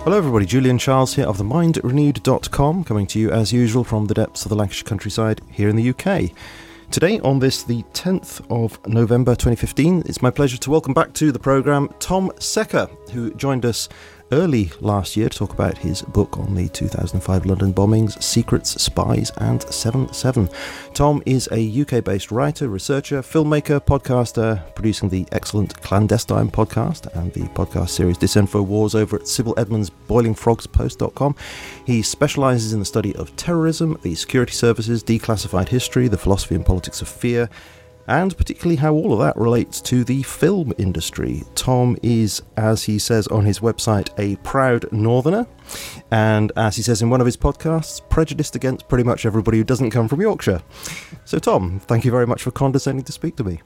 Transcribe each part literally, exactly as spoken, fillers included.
Hello everybody, Julian Charles here of the mind renewed dot com, coming to you as usual from the depths of the Lancashire countryside here in the U K. Today, on this, the tenth of November twenty fifteen, it's my pleasure to welcome back to the programme Tom Secker, who joined us early last year to talk about his book on the two thousand five London bombings, Secrets, Spies and seven seven. Tom is a U K-based writer, researcher, filmmaker, podcaster, producing the excellent Clandestine podcast and the podcast series Disinfo Wars over at Sybil Edmonds' boiling frogs post dot com. He specialises in the study of terrorism, the security services, declassified history, the philosophy and politics of fear, and particularly how all of that relates to the film industry. Tom is, as he says on his website, a proud northerner, and as he says in one of his podcasts, prejudiced against pretty much everybody who doesn't come from Yorkshire. So Tom, thank you very much for condescending to speak to me.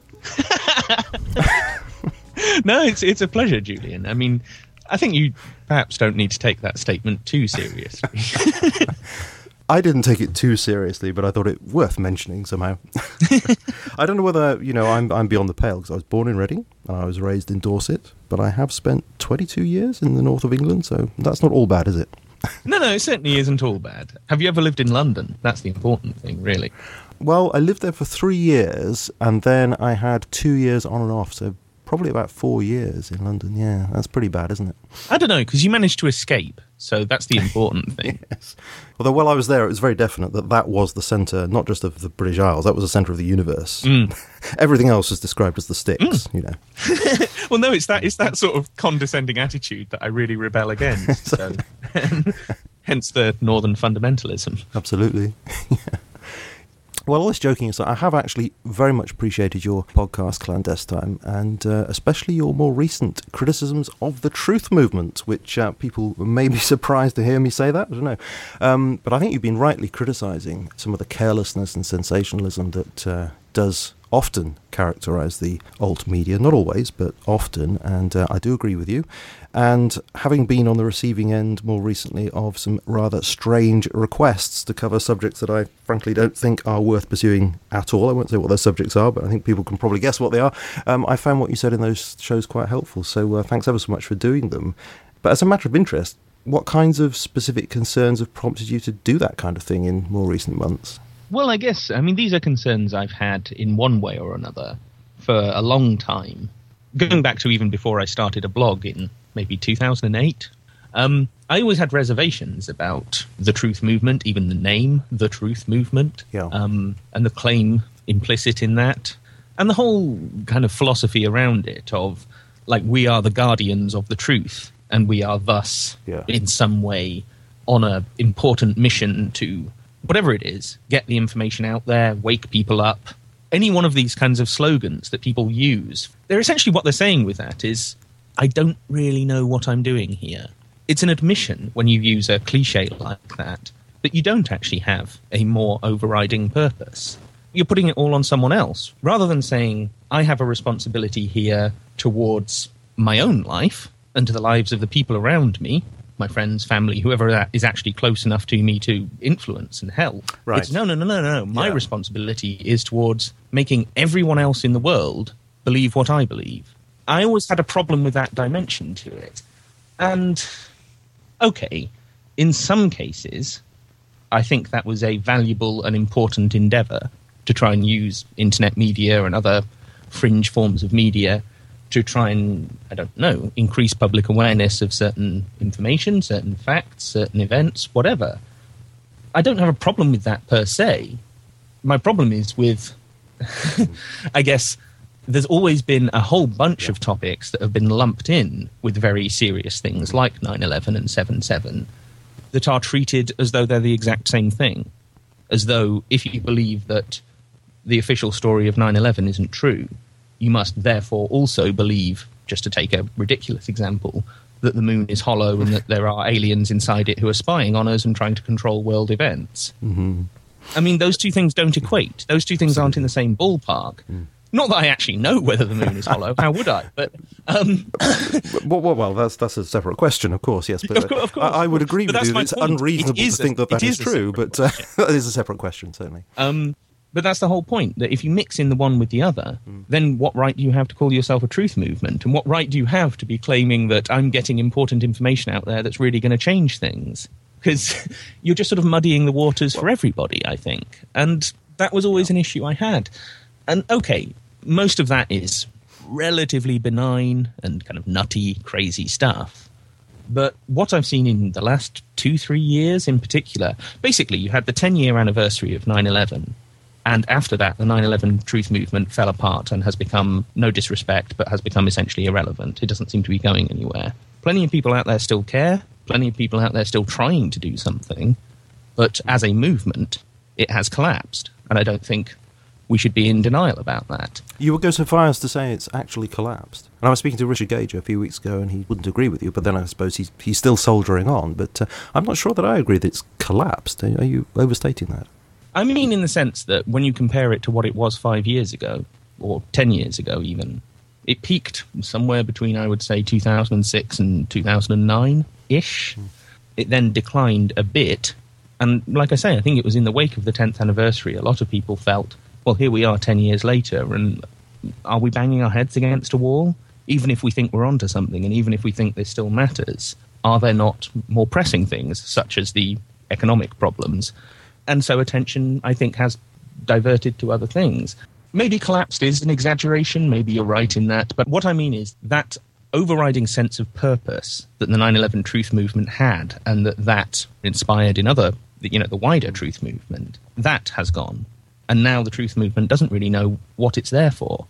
No, it's it's a pleasure, Julian. I mean, I think you perhaps don't need to take that statement too seriously. I didn't take it too seriously, but I thought it worth mentioning somehow. I don't know whether, you know, I'm I'm beyond the pale, because I was born in Reading and I was raised in Dorset, but I have spent twenty-two years in the north of England, so that's not all bad, is it? No, no, it certainly isn't all bad. Have you ever lived in London? That's the important thing, really. Well, I lived there for three years, and then I had two years on and off, so probably about four years in London. Yeah, that's pretty bad, isn't it? I don't know, because you managed to escape, so that's the important thing. Yes. Although while I was there, it was very definite that that was the centre, not just of the British Isles, that was the centre of the universe. Mm. Everything else was described as the sticks, mm. you know. Well, no, it's that it's that sort of condescending attitude that I really rebel against. So. Hence the northern fundamentalism. Absolutely. Yeah. Well, all this joking aside, I have actually very much appreciated your podcast, Clandestine, and uh, especially your more recent criticisms of the truth movement, which uh, people may be surprised to hear me say that, I don't know. Um, but I think you've been rightly criticising some of the carelessness and sensationalism that uh, does often characterise the alt media, not always, but often, and uh, I do agree with you. And having been on the receiving end more recently of some rather strange requests to cover subjects that I frankly don't think are worth pursuing at all, I won't say what those subjects are, but I think people can probably guess what they are, um, I found what you said in those shows quite helpful, so uh, thanks ever so much for doing them. But as a matter of interest, what kinds of specific concerns have prompted you to do that kind of thing in more recent months? Well, I guess, I mean, these are concerns I've had in one way or another for a long time, going back to even before I started a blog in maybe two thousand eight. Um, I always had reservations about the truth movement, even the name, the truth movement, yeah. um, and the claim implicit in that, and the whole kind of philosophy around it of, like, we are the guardians of the truth, and we are thus, yeah. in some way, on a important mission to, whatever it is, get the information out there, wake people up. Any one of these kinds of slogans that people use, they're essentially what they're saying with that is, I don't really know what I'm doing here. It's an admission when you use a cliche like that, that you don't actually have a more overriding purpose. You're putting it all on someone else, rather than saying, I have a responsibility here towards my own life and to the lives of the people around me, my friends, family, whoever is actually close enough to me to influence and help. Right. It's no, no, no, no, no. My yeah. responsibility is towards making everyone else in the world believe what I believe. I always had a problem with that dimension to it. And, okay, in some cases, I think that was a valuable and important endeavour to try and use internet media and other fringe forms of media to try and, I don't know, increase public awareness of certain information, certain facts, certain events, whatever. I don't have a problem with that per se. My problem is with, I guess, there's always been a whole bunch of topics that have been lumped in with very serious things like nine eleven and seven seven that are treated as though they're the exact same thing. As though if you believe that the official story of nine eleven isn't true, you must therefore also believe, just to take a ridiculous example, that the moon is hollow and that there are aliens inside it who are spying on us and trying to control world events. Mm-hmm. I mean, those two things don't equate. Those two things aren't in the same ballpark. Mm. Not that I actually know whether the moon is hollow. How would I? But um, well, well, well, that's that's a separate question, of course. Yes, but of course, of course, I, I would agree but with you that it's point. unreasonable it to think that that is, is true. But uh, that is a separate question, certainly. Um, But that's the whole point, that if you mix in the one with the other, mm. then what right do you have to call yourself a truth movement? And what right do you have to be claiming that I'm getting important information out there that's really going to change things? Because you're just sort of muddying the waters for everybody, I think. And that was always an issue I had. And, okay, most of that is relatively benign and kind of nutty, crazy stuff. But what I've seen in the last two, three years in particular, basically you had the ten-year anniversary of nine eleven, and after that the nine eleven truth movement fell apart and has become, no disrespect, but has become essentially irrelevant. It doesn't seem to be going anywhere. Plenty of people out there still care, plenty of people out there still trying to do something, but as a movement, it has collapsed, and I don't think we should be in denial about that. You would go so far as to say it's actually collapsed. And I was speaking to Richard Gage a few weeks ago, and he wouldn't agree with you, but then I suppose he's, he's still soldiering on. But uh, I'm not sure that I agree that it's collapsed. Are you overstating that? I mean in the sense that when you compare it to what it was five years ago, or ten years ago even, it peaked somewhere between, I would say, two thousand six and two thousand nine-ish. Mm. It then declined a bit. And like I say, I think it was in the wake of the tenth anniversary, a lot of people felt, well, here we are ten years later, and are we banging our heads against a wall? Even if we think we're onto something, and even if we think this still matters, are there not more pressing things, such as the economic problems? And so attention, I think, has diverted to other things. Maybe collapsed is an exaggeration, maybe you're right in that, but what I mean is that overriding sense of purpose that the nine eleven truth movement had, and that that inspired in other, you know, the wider truth movement, that has gone. And now the truth movement doesn't really know what it's there for.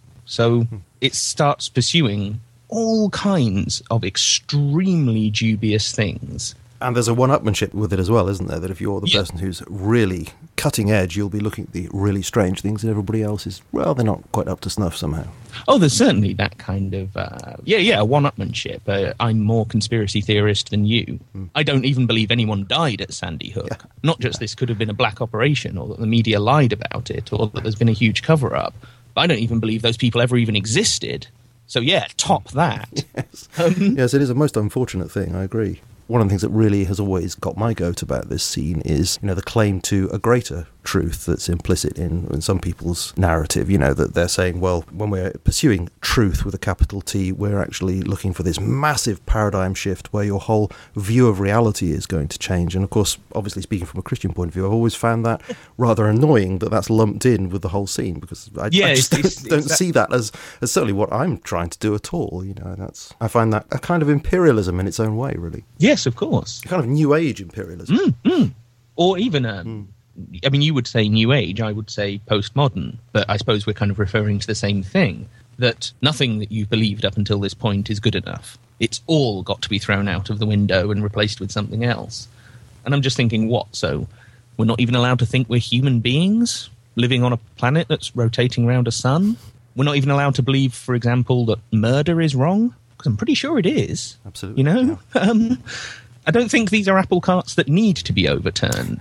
So it starts pursuing all kinds of extremely dubious things. And there's a one-upmanship with it as well, isn't there? That if you're the yeah. person who's really cutting edge, you'll be looking at the really strange things, and everybody else is, well, they're not quite up to snuff somehow. Oh, there's certainly that kind of, uh, yeah, yeah, one-upmanship. Uh, I'm more conspiracy theorist than you. Mm. I don't even believe anyone died at Sandy Hook. Yeah. Not just yeah. this could have been a black operation, or that the media lied about it, or that there's been a huge cover-up. But I don't even believe those people ever even existed. So, yeah, top that. Yes, um, yes, it is a most unfortunate thing, I agree. One of the things that really has always got my goat about this scene is, you know, the claim to a greater truth that's implicit in, in some people's narrative, you know, that they're saying, well, when we're pursuing truth with a capital T, we're actually looking for this massive paradigm shift where your whole view of reality is going to change. And of course, obviously speaking from a Christian point of view, I've always found that rather annoying that that's lumped in with the whole scene, because I, yeah, I just it's, don't, don't it's, see that as, as certainly what I'm trying to do at all. You know, that's I find that a kind of imperialism in its own way, really. Yes, of course. A kind of new age imperialism. Mm, mm. Or even a... Mm. I mean, you would say new age, I would say postmodern, but I suppose we're kind of referring to the same thing, that nothing that you've believed up until this point is good enough. It's all got to be thrown out of the window and replaced with something else. And I'm just thinking, what? So we're not even allowed to think we're human beings living on a planet that's rotating around a sun? We're not even allowed to believe, for example, that murder is wrong? Because I'm pretty sure it is. Absolutely. You know? Yeah. Um, I don't think these are apple carts that need to be overturned,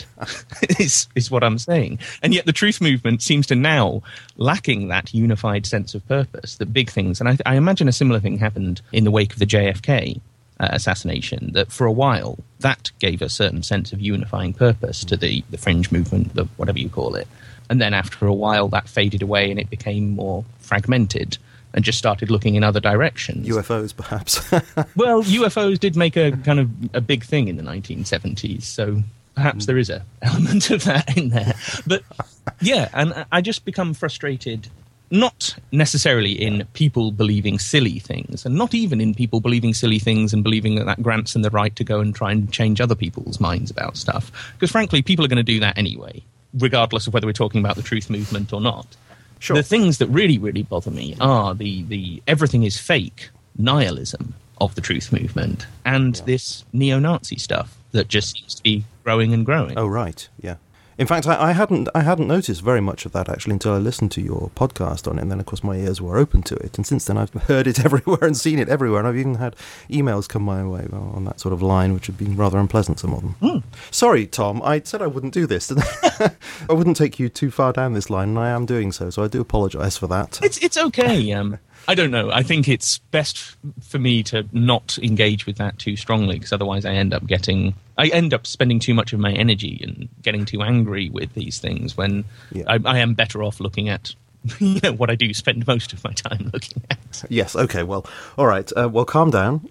is, is what I'm saying. And yet the truth movement seems to now lacking that unified sense of purpose, the big things. And I, I imagine a similar thing happened in the wake of the J F K uh, assassination, that for a while that gave a certain sense of unifying purpose to the, the fringe movement, the whatever you call it. And then after a while that faded away and it became more fragmented and just started looking in other directions. U F Os, perhaps. Well, U F Os did make a kind of a big thing in the nineteen seventies, so perhaps there is an element of that in there. But yeah, and I just become frustrated, not necessarily in people believing silly things, and not even in people believing silly things and believing that that grants them the right to go and try and change other people's minds about stuff. Because frankly, people are going to do that anyway, regardless of whether we're talking about the truth movement or not. Sure. The things that really, really bother me are the, the everything is fake nihilism of the truth movement and yeah. this neo-Nazi stuff that just seems to be growing and growing. Oh, right, yeah. In fact, I, I hadn't I hadn't noticed very much of that, actually, until I listened to your podcast on it, and then, of course, my ears were open to it, and since then I've heard it everywhere and seen it everywhere, and I've even had emails come my way on that sort of line, which have been rather unpleasant, some of them. Mm. Sorry, Tom, I said I wouldn't do this. I wouldn't take you too far down this line, and I am doing so, so I do apologise for that. It's it's okay. Um, I don't know. I think it's best f- for me to not engage with that too strongly, because otherwise I end up getting, I end up spending too much of my energy and getting too angry with these things when yeah. I, I am better off looking at you know, what I do spend most of my time looking at. Yes, okay, well, all right. Uh, well, calm down.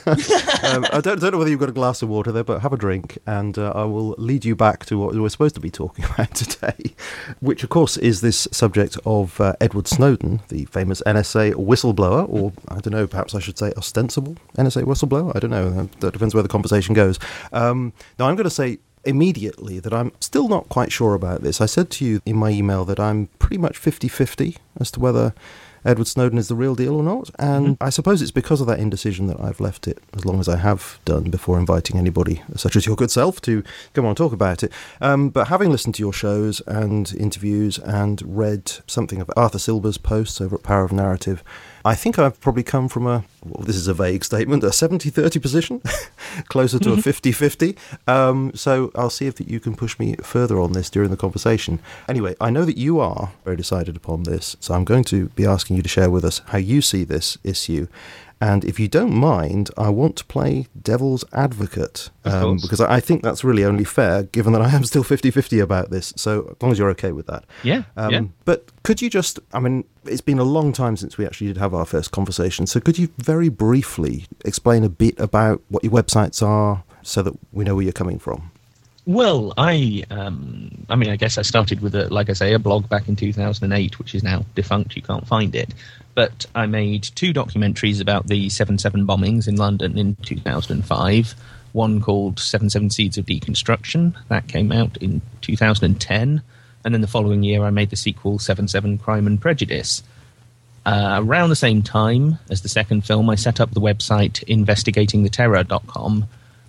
um, I don't, don't know whether you've got a glass of water there, but have a drink, and uh, I will lead you back to what we're supposed to be talking about today, which, of course, is this subject of uh, Edward Snowden, the famous N S A whistleblower, or, I don't know, perhaps I should say ostensible N S A whistleblower? I don't know. That depends where the conversation goes. Um, now, I'm going to say immediately that I'm still not quite sure about this. I said to you in my email that I'm pretty much fifty-fifty as to whether Edward Snowden is the real deal or not, and mm-hmm. I suppose it's because of that indecision that I've left it as long as I have done before inviting anybody, such as your good self, to come on and talk about it. Um, but having listened to your shows and interviews and read something of Arthur Silber's posts over at Power of Narrative, I think I've probably come from a, well, this is a vague statement, a seventy thirty position, closer to a fifty-fifty. Um, so I'll see if you can push me further on this during the conversation. Anyway, I know that you are very decided upon this, so I'm going to be asking you to share with us how you see this issue. And if you don't mind, I want to play devil's advocate, um, because I think that's really only fair, given that I am still fifty-fifty about this, so as long as you're okay with that. Yeah, um, yeah. But could you just, I mean, it's been a long time since we actually did have our first conversation, so could you very briefly explain a bit about what your websites are, so that we know where you're coming from? Well, I, um, I mean, I guess I started with, a, like I say, a blog back in two thousand eight, which is now defunct. You can't find it. But I made two documentaries about the seven seven bombings in London in two thousand five. One called seven seven Seeds of Deconstruction. That came out in two thousand ten. And then the following year, I made the sequel, seven seven Crime and Prejudice. Uh, around the same time as the second film, I set up the website investigating the terror dot com,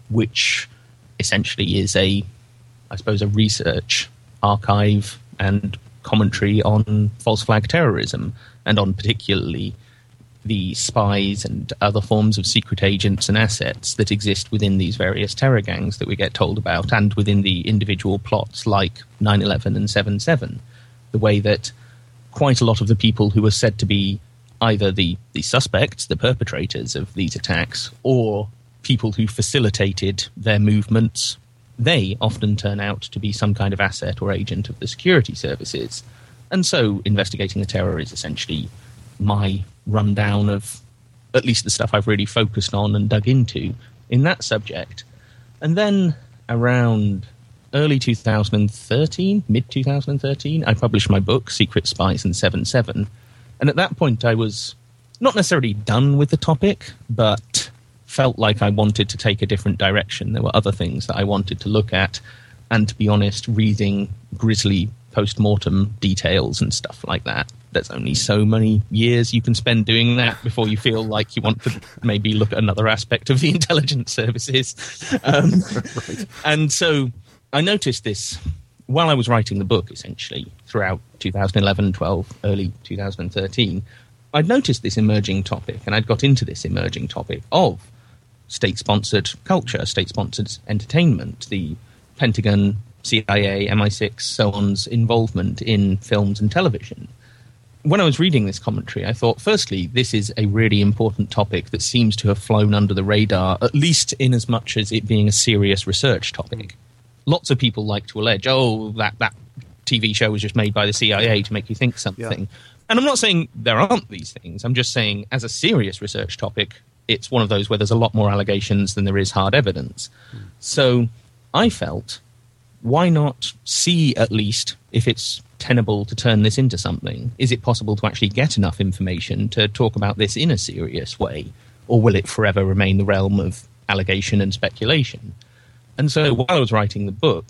which essentially is a, I suppose, a research archive and commentary on false flag terrorism, and on particularly the spies and other forms of secret agents and assets that exist within these various terror gangs that we get told about, and within the individual plots like nine eleven and seven seven. The way that quite a lot of the people who are said to be either the, the suspects, the perpetrators of these attacks, or people who facilitated their movements, they often turn out to be some kind of asset or agent of the security services. And so investigating the terror is essentially my rundown of at least the stuff I've really focused on and dug into in that subject. And then around early two thousand thirteen, mid twenty thirteen, I published my book, Secret Spies and seven seven. And at that point I was not necessarily done with the topic, but felt like I wanted to take a different direction. There were other things that I wanted to look at. And to be honest, reading grisly post-mortem details and stuff like that, there's only so many years you can spend doing that before you feel like you want to maybe look at another aspect of the intelligence services. Um, right. And so I noticed this while I was writing the book, essentially, throughout two thousand eleven, twelve, early two thousand thirteen. I'd noticed this emerging topic, and I'd got into this emerging topic of state-sponsored culture, state-sponsored entertainment, the Pentagon, C I A, M I six, so on's involvement in films and television. When I was reading this commentary, I thought, firstly, this is a really important topic that seems to have flown under the radar, at least in as much as it being a serious research topic. Lots of people like to allege, oh, that, that T V show was just made by the C I A to make you think something. Yeah. And I'm not saying there aren't these things. I'm just saying, as a serious research topic, it's one of those where there's a lot more allegations than there is hard evidence. Mm. So I felt, why not see at least if it's tenable to turn this into something? Is it possible to actually get enough information to talk about this in a serious way? Or will it forever remain the realm of allegation and speculation? And so while I was writing the book,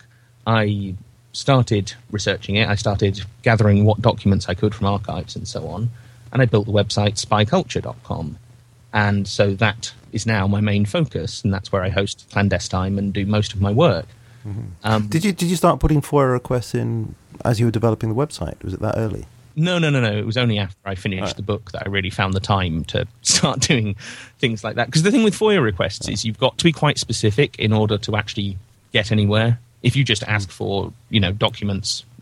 I started researching it. I started gathering what documents I could from archives and so on. And I built the website spy culture dot com. And so that is now my main focus, and that's where I host Clandestine and do most of my work. Mm-hmm. Um, did you did you start putting FOIA requests in as you were developing the website? Was it that early? No, no, no, no. It was only after I finished right. the book that I really found the time to start doing things like that. Because the thing with FOIA requests is you've got to be quite specific in order to actually get anywhere. If you just ask for, you know, documents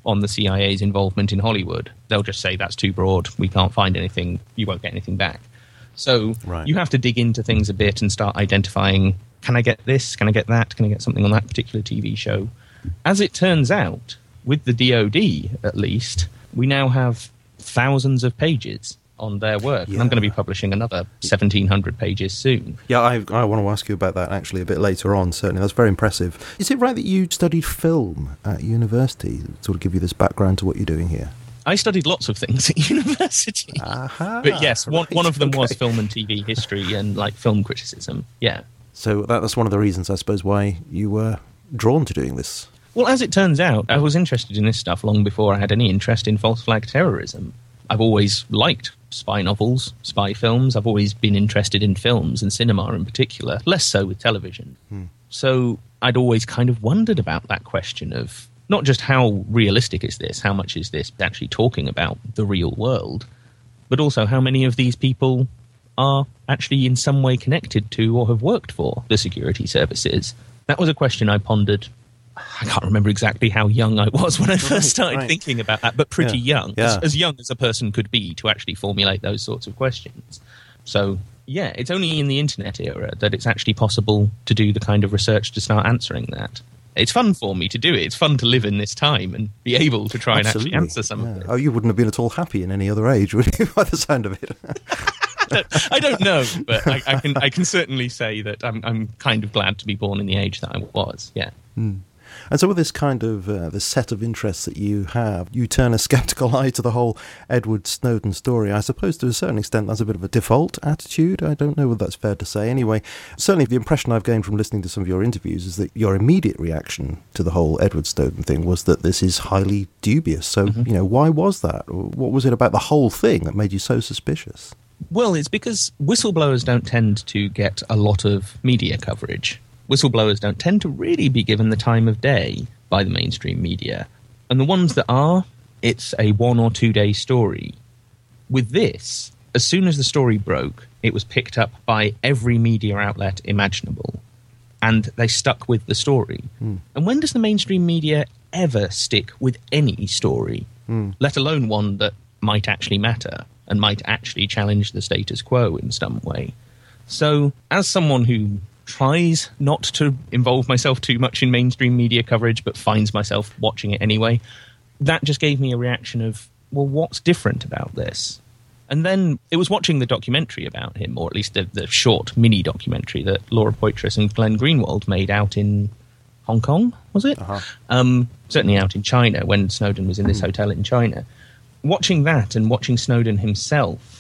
on the C I A's involvement in Hollywood, they'll just say that's too broad, we can't find anything, you won't get anything back. So right. you have to dig into things a bit and start identifying, can I get this, can I get that, can I get something on that particular T V show? As it turns out, with the D O D at least, we now have thousands of pages on their work. Yeah. And I'm going to be publishing another seventeen hundred pages soon. Yeah, I, I want to ask you about that actually a bit later on, certainly. That's very impressive. Is it right that you studied film at university, sort of give you this background to what you're doing here? I studied lots of things at university. Aha, but yes, one, right, one of them okay. was film and T V history and like film criticism, yeah. So that, that's one of the reasons, I suppose, why you were drawn to doing this. Well, as it turns out, I was interested in this stuff long before I had any interest in false flag terrorism. I've always liked spy novels, spy films. I've always been interested in films and cinema in particular, less so with television. Hmm. So I'd always kind of wondered about that question of not just how realistic is this, how much is this actually talking about the real world, but also how many of these people are actually in some way connected to or have worked for the security services. That was a question I pondered. I can't remember exactly how young I was when I first right, started right. thinking about that, but pretty yeah, young, yeah. As, as young as a person could be to actually formulate those sorts of questions. So, yeah, it's only in the internet era that it's actually possible to do the kind of research to start answering that. It's fun for me to do it. It's fun to live in this time and be able to try Absolutely. and actually answer some yeah. of it. Oh, you wouldn't have been at all happy in any other age, would you, by the sound of it? I, don't, I don't know, but I, I can I can certainly say that I'm I'm kind of glad to be born in the age that I was, yeah. Mm. And so with this kind of, uh, this set of interests that you have, you turn a sceptical eye to the whole Edward Snowden story. I suppose to a certain extent that's a bit of a default attitude. I don't know whether that's fair to say. Anyway, certainly the impression I've gained from listening to some of your interviews is that your immediate reaction to the whole Edward Snowden thing was that this is highly dubious. So, mm-hmm. you know, why was that? What was it about the whole thing that made you so suspicious? Well, it's because whistleblowers don't tend to get a lot of media coverage. Whistleblowers don't tend to really be given the time of day by the mainstream media. And the ones that are, it's a one or two day story. With this, as soon as the story broke, it was picked up by every media outlet imaginable. And they stuck with the story. Mm. And when does the mainstream media ever stick with any story, mm. let alone one that might actually matter and might actually challenge the status quo in some way? So, as someone who tries not to involve myself too much in mainstream media coverage, but finds myself watching it anyway, that just gave me a reaction of, well, what's different about this? And then it was watching the documentary about him, or at least the, the short mini documentary that Laura Poitras and Glenn Greenwald made out in Hong Kong, was it? Uh-huh. Um, certainly out in China, when Snowden was in this hotel in China. Watching that and watching Snowden himself,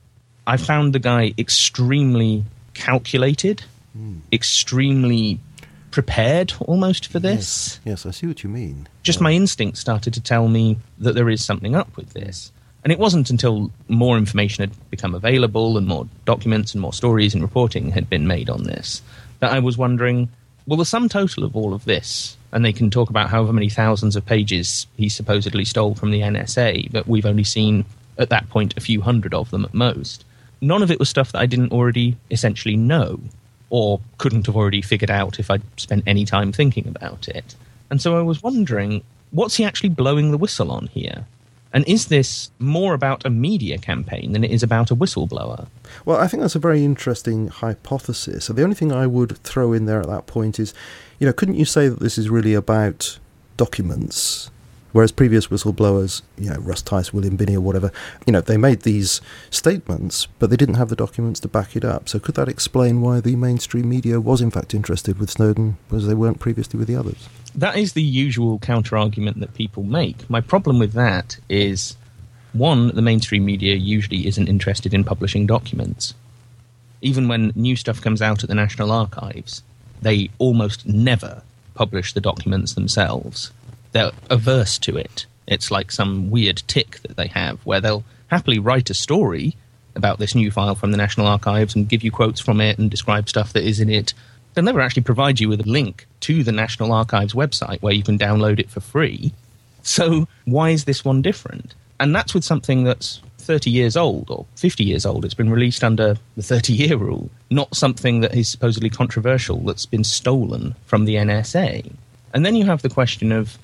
I found the guy extremely calculated, mm. extremely prepared almost for this. Yes, yes, I see what you mean. Just yeah. my instinct started to tell me that there is something up with this. And it wasn't until more information had become available and more documents and more stories and reporting had been made on this that I was wondering, well, the sum total of all of this, and they can talk about however many thousands of pages he supposedly stole from the N S A, but we've only seen, at that point, a few hundred of them at most. None of it was stuff that I didn't already essentially know, or couldn't have already figured out if I'd spent any time thinking about it. And so I was wondering, what's he actually blowing the whistle on here? And is this more about a media campaign than it is about a whistleblower? Well, I think that's a very interesting hypothesis. So the only thing I would throw in there at that point is, you know, couldn't you say that this is really about documents? Whereas previous whistleblowers, you know, Russ Tice, William Binney or whatever, you know, they made these statements, but they didn't have the documents to back it up. So could that explain why the mainstream media was in fact interested with Snowden, whereas they weren't previously with the others? That is the usual counter-argument that people make. My problem with that is, one, the mainstream media usually isn't interested in publishing documents. Even when new stuff comes out at the National Archives, they almost never publish the documents themselves. They're averse to it. It's like some weird tick that they have, where they'll happily write a story about this new file from the National Archives and give you quotes from it and describe stuff that is in it. They'll never actually provide you with a link to the National Archives website where you can download it for free. So why is this one different? And that's with something that's thirty years old or fifty years old. It's been released under the thirty-year rule, not something that is supposedly controversial that's been stolen from the N S A. And then you have the question of,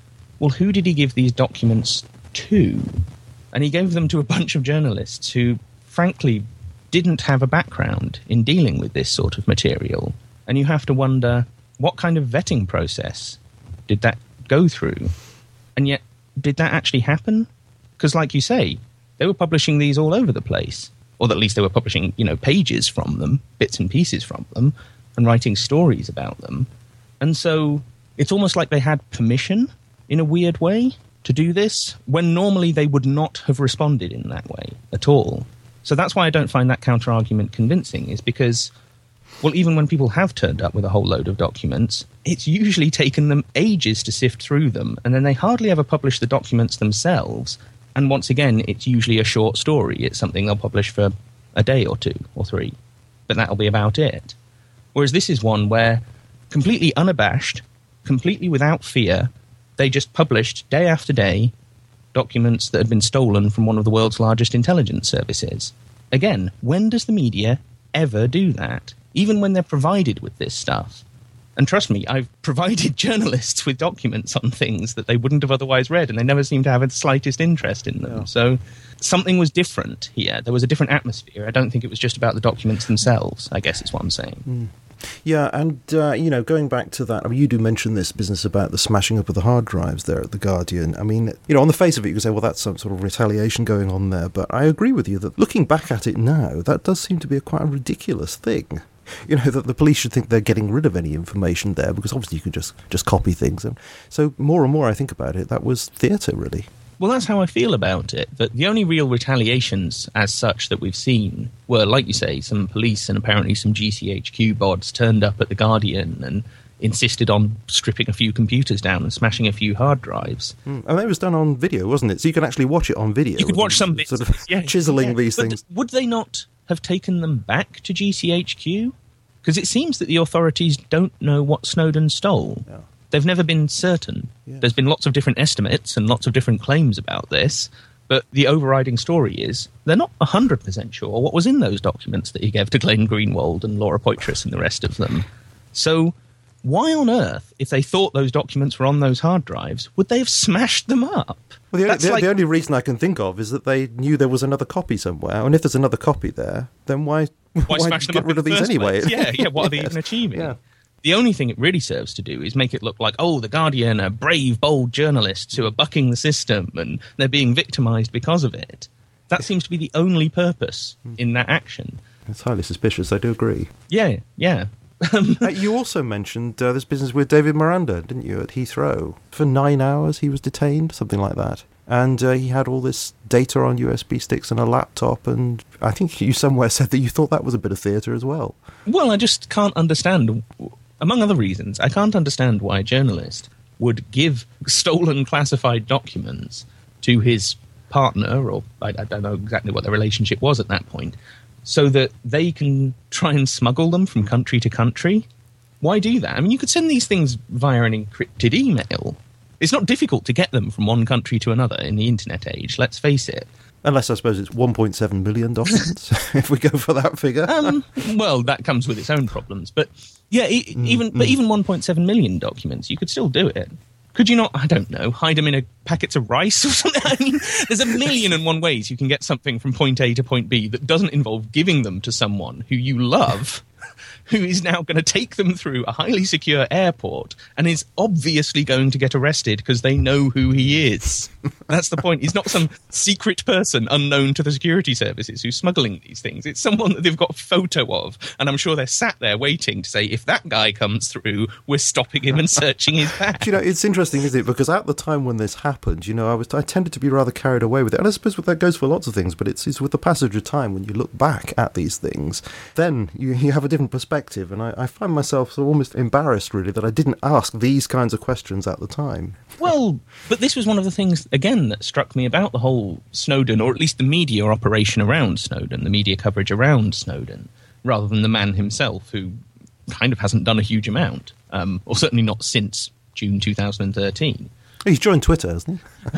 well, who did he give these documents to? And he gave them to a bunch of journalists who, frankly, didn't have a background in dealing with this sort of material. And you have to wonder, what kind of vetting process did that go through? And yet, did that actually happen? Because like you say, they were publishing these all over the place. Or at least they were publishing, you know, pages from them, bits and pieces from them, and writing stories about them. And so it's almost like they had permission, in a weird way, to do this, when normally they would not have responded in that way at all. So that's why I don't find that counter-argument convincing, is because, well, even when people have turned up with a whole load of documents, it's usually taken them ages to sift through them, and then they hardly ever publish the documents themselves. And once again, it's usually a short story. It's something they'll publish for a day or two or three, but that'll be about it. Whereas this is one where, completely unabashed, completely without fear, they just published day after day documents that had been stolen from one of the world's largest intelligence services. Again, when does the media ever do that? Even when they're provided with this stuff. And trust me, I've provided journalists with documents on things that they wouldn't have otherwise read, and they never seem to have the slightest interest in them. Yeah. So something was different here. There was a different atmosphere. I don't think it was just about the documents themselves, I guess is what I'm saying. Mm. Yeah, and, uh, you know, going back to that, I mean, you do mention this business about the smashing up of the hard drives there at The Guardian. I mean, you know, on the face of it, you could say, well, that's some sort of retaliation going on there. But I agree with you that looking back at it now, that does seem to be a quite a ridiculous thing. You know, that the police should think they're getting rid of any information there, because obviously you can just, just copy things. And so more and more I think about it, that was theatre, really. Well, that's how I feel about it, that the only real retaliations as such that we've seen were, like you say, some police and apparently some G C H Q bods turned up at The Guardian and insisted on stripping a few computers down and smashing a few hard drives. Mm. And that was done on video, wasn't it? So you can actually watch it on video. You could watch some bits. Sort of yeah, chiselling yeah. these but things. Would they not have taken them back to G C H Q? Because it seems that the authorities don't know what Snowden stole. Yeah. They've never been certain. Yeah. There's been lots of different estimates and lots of different claims about this, but the overriding story is they're not one hundred percent sure what was in those documents that he gave to Glenn Greenwald and Laura Poitras and the rest of them. So why on earth, if they thought those documents were on those hard drives, would they have smashed them up? Well, the, the, like, the only reason I can think of is that they knew there was another copy somewhere, and if there's another copy there, then why, why, why smash them get up rid of these anyway? Place? Yeah, yeah, what are yes. they even achieving? Yeah. The only thing it really serves to do is make it look like, oh, The Guardian are brave, bold journalists who are bucking the system and they're being victimised because of it. That seems to be the only purpose in that action. It's highly suspicious, I do agree. Yeah, yeah. uh, you also mentioned uh, this business with David Miranda, didn't you, at Heathrow? For nine hours he was detained, something like that. And uh, he had all this data on U S B sticks and a laptop, and I think you somewhere said that you thought that was a bit of theatre as well. Well, I just can't understand, among other reasons, I can't understand why a journalist would give stolen classified documents to his partner, or I, I don't know exactly what their relationship was at that point, so that they can try and smuggle them from country to country. Why do that? I mean, you could send these things via an encrypted email. It's not difficult to get them from one country to another in the internet age, let's face it. Unless, I suppose, it's one point seven million documents, if we go for that figure. um, well, that comes with its own problems. But yeah, e- mm, even mm. but even one point seven million documents, you could still do it. Could you not, I don't know, hide them in a packets of rice or something? I mean, there's a million and one ways you can get something from point A to point B that doesn't involve giving them to someone who you love, who is now going to take them through a highly secure airport and is obviously going to get arrested because they know who he is. That's the point. He's not some secret person unknown to the security services who's smuggling these things. It's someone that they've got a photo of, and I'm sure they're sat there waiting to say, if that guy comes through, we're stopping him and searching his bag. You know, it's interesting, isn't it? Because at the time when this happened, you know, I was I tended to be rather carried away with it. And I suppose that goes for lots of things, but it's, it's with the passage of time, when you look back at these things, then you, you have a different perspective. And I, I find myself so almost embarrassed, really, that I didn't ask these kinds of questions at the time. Well, but this was one of the things, again, that struck me about the whole Snowden, or at least the media operation around Snowden, the media coverage around Snowden, rather than the man himself, who kind of hasn't done a huge amount, um, or certainly not since June two thousand thirteen. He's joined Twitter, hasn't he?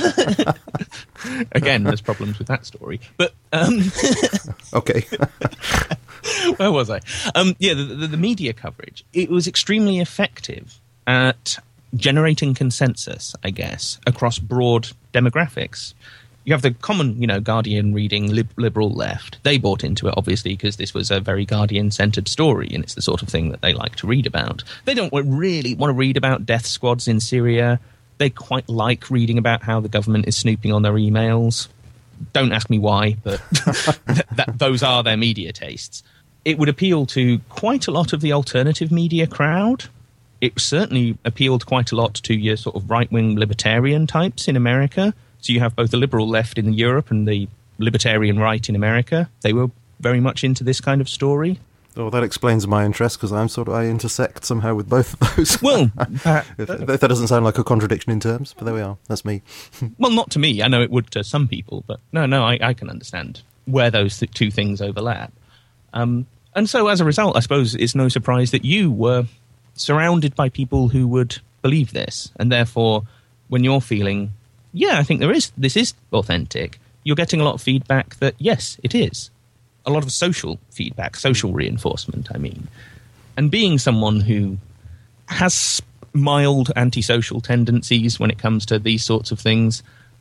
Um, again, there's problems with that story. But um, okay. Where was I? Um, yeah, the, the, the media coverage. It was extremely effective at generating consensus, I guess, across broad demographics. You have the common, you know, Guardian reading lib- liberal left. They bought into it, obviously, because this was a very Guardian-centred story, and it's the sort of thing that they like to read about. They don't really want to read about death squads in Syria. They quite like reading about how the government is snooping on their emails. Don't ask me why, but th- that, those are their media tastes. It would appeal to quite a lot of the alternative media crowd. It certainly appealed quite a lot to your sort of right-wing libertarian types in America. So you have both the liberal left in Europe and the libertarian right in America. They were very much into this kind of story. Oh, that explains my interest, because I'm sort of, I intersect somehow with both of those. Well, uh, if, if that doesn't sound like a contradiction in terms, but there we are. That's me. Well, not to me. I know it would to some people, but no, no, I, I can understand where those th- two things overlap. Um, and so as a result, I suppose it's no surprise that you were surrounded by people who would believe this. And therefore, when you're feeling, yeah, I think there is, this is authentic, you're getting a lot of feedback that, yes, it is. A lot of social feedback, social reinforcement, I mean. And being someone who has mild antisocial tendencies when it comes to these sorts of things,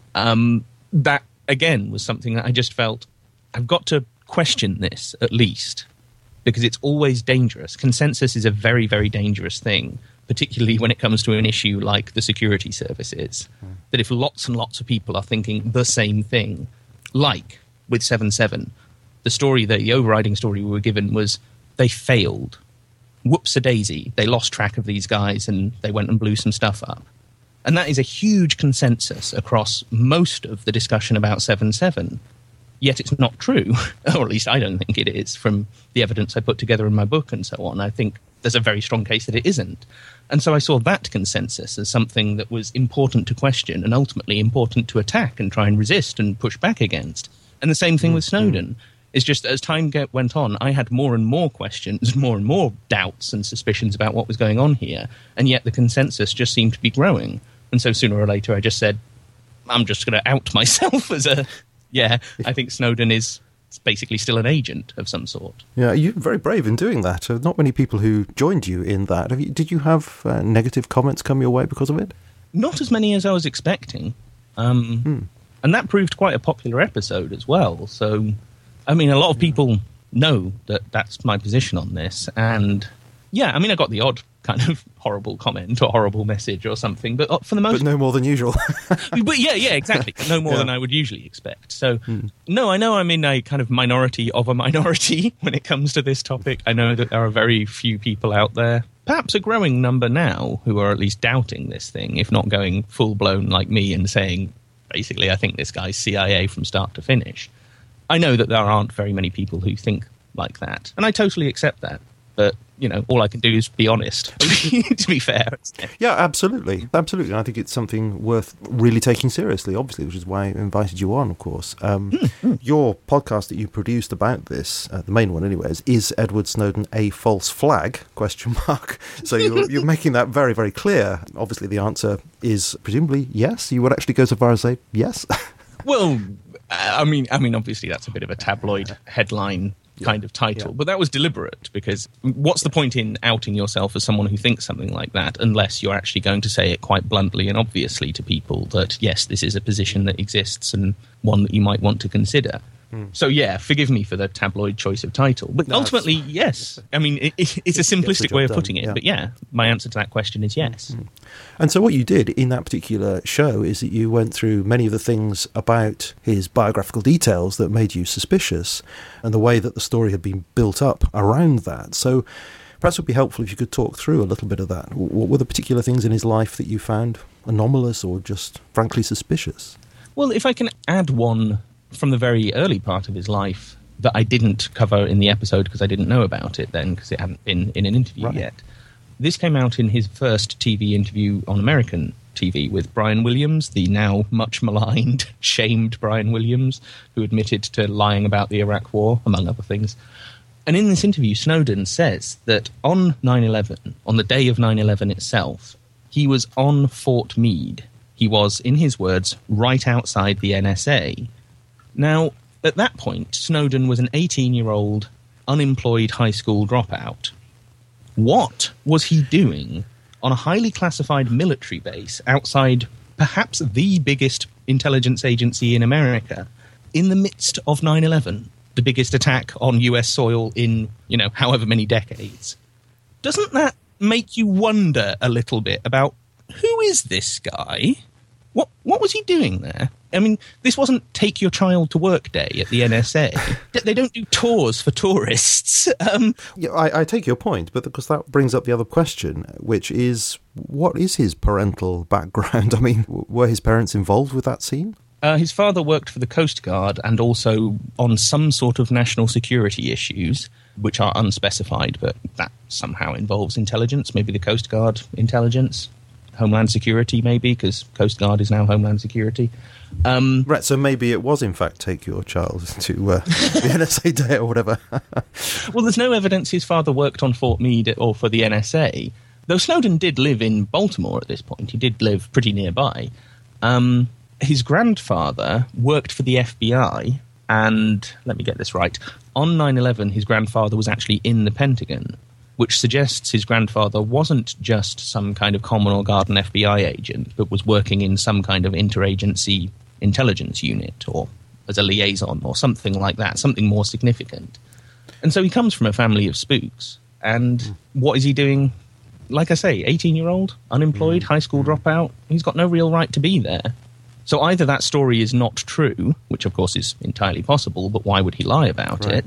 um, that, again, was something that I just felt, I've got to question this, at least, because it's always dangerous. Consensus is a very, very dangerous thing, particularly when it comes to an issue like the security services. Mm. That if lots and lots of people are thinking the same thing, like with seven seven, the story, the, the overriding story we were given was they failed. Whoops-a-daisy. They lost track of these guys and they went and blew some stuff up. And that is a huge consensus across most of the discussion about seven seven. Yet it's not true, or at least I don't think it is, from the evidence I put together in my book and so on. I think there's a very strong case that it isn't. And so I saw that consensus as something that was important to question and ultimately important to attack and try and resist and push back against. And the same thing mm-hmm. with Snowden. It's just as time get, went on, I had more and more questions, more and more doubts and suspicions about what was going on here. And yet the consensus just seemed to be growing. And so sooner or later I just said, I'm just going to out myself as a... Yeah, I think Snowden is basically still an agent of some sort. Yeah, you're very brave in doing that. Uh, not many people who joined you in that. Have you, did you have uh, negative comments come your way because of it? Not as many as I was expecting. Um, hmm. And that proved quite a popular episode as well. So, I mean, a lot of people know that that's my position on this. And, yeah, I mean, I got the odd kind of horrible comment or horrible message or something, but for the most... But no more than usual. But yeah, yeah, exactly. No more yeah. than I would usually expect. So, hmm. no, I know I'm in a kind of minority of a minority when it comes to this topic. I know that there are very few people out there, perhaps a growing number now, who are at least doubting this thing, if not going full-blown like me and saying, basically, I think this guy's C I A from start to finish. I know that there aren't very many people who think like that, and I totally accept that. But, you know, all I can do is be honest, to be fair. Yeah, absolutely. Absolutely. And I think it's something worth really taking seriously, obviously, which is why I invited you on, of course. Um, mm-hmm. Your podcast that you produced about this, uh, the main one anyways, is Edward Snowden a false flag, question mark. So you're, you're making that very, very clear. Obviously, the answer is presumably yes. You would actually go so far as say yes? Well, I mean, I mean, obviously, that's a bit of a tabloid headline kind of title, yeah. But that was deliberate, because what's the point in outing yourself as someone who thinks something like that unless you're actually going to say it quite bluntly and obviously to people that, yes, this is a position that exists and one that you might want to consider. Hmm. So, yeah, forgive me for the tabloid choice of title. But no, ultimately, yes. I mean, it, it, it's a simplistic way of putting it. Yeah. But, yeah, my answer to that question is yes. Mm-hmm. And so what you did in that particular show is that you went through many of the things about his biographical details that made you suspicious and the way that the story had been built up around that. So perhaps it would be helpful if you could talk through a little bit of that. What were the particular things in his life that you found anomalous or just frankly suspicious? Well, if I can add one from the very early part of his life that I didn't cover in the episode because I didn't know about it then, because it hadn't been in an interview right. yet. This came out in his first T V interview on American T V with Brian Williams, the now much maligned, shamed Brian Williams, who admitted to lying about the Iraq War, among other things. And in this interview, Snowden says that on nine eleven, on the day of nine eleven itself, he was on Fort Meade. He was, in his words, right outside the N S A. Now, at that point, Snowden was an eighteen-year-old, unemployed high school dropout. What was he doing on a highly classified military base outside perhaps the biggest intelligence agency in America in the midst of nine eleven, the biggest attack on U S soil in, you know, however many decades. Doesn't that make you wonder a little bit about who is this guy? What what was he doing there? I mean, this wasn't take your child to work day at the N S A. They don't do tours for tourists. Um, yeah, I, I take your point, but because that brings up the other question, which is, what is his parental background? I mean, were his parents involved with that scene? Uh, his father worked for the Coast Guard and also on some sort of national security issues, which are unspecified, but that somehow involves intelligence, maybe the Coast Guard intelligence. Homeland Security, maybe, because Coast Guard is now Homeland Security. Um, right, so maybe it was, in fact, take your child to uh, the N S A day or whatever. Well, there's no evidence his father worked on Fort Meade or for the N S A, though Snowden did live in Baltimore at this point. He did live pretty nearby. Um, his grandfather worked for the F B I, and, let me get this right, on nine eleven, his grandfather was actually in the Pentagon, which suggests his grandfather wasn't just some kind of Commonwealth Garden F B I agent, but was working in some kind of interagency intelligence unit or as a liaison or something like that, something more significant. And so he comes from a family of spooks. And mm. what is he doing? Like I say, eighteen-year-old, unemployed, mm. high school dropout. He's got no real right to be there. So either that story is not true, which of course is entirely possible, but why would he lie about right. it?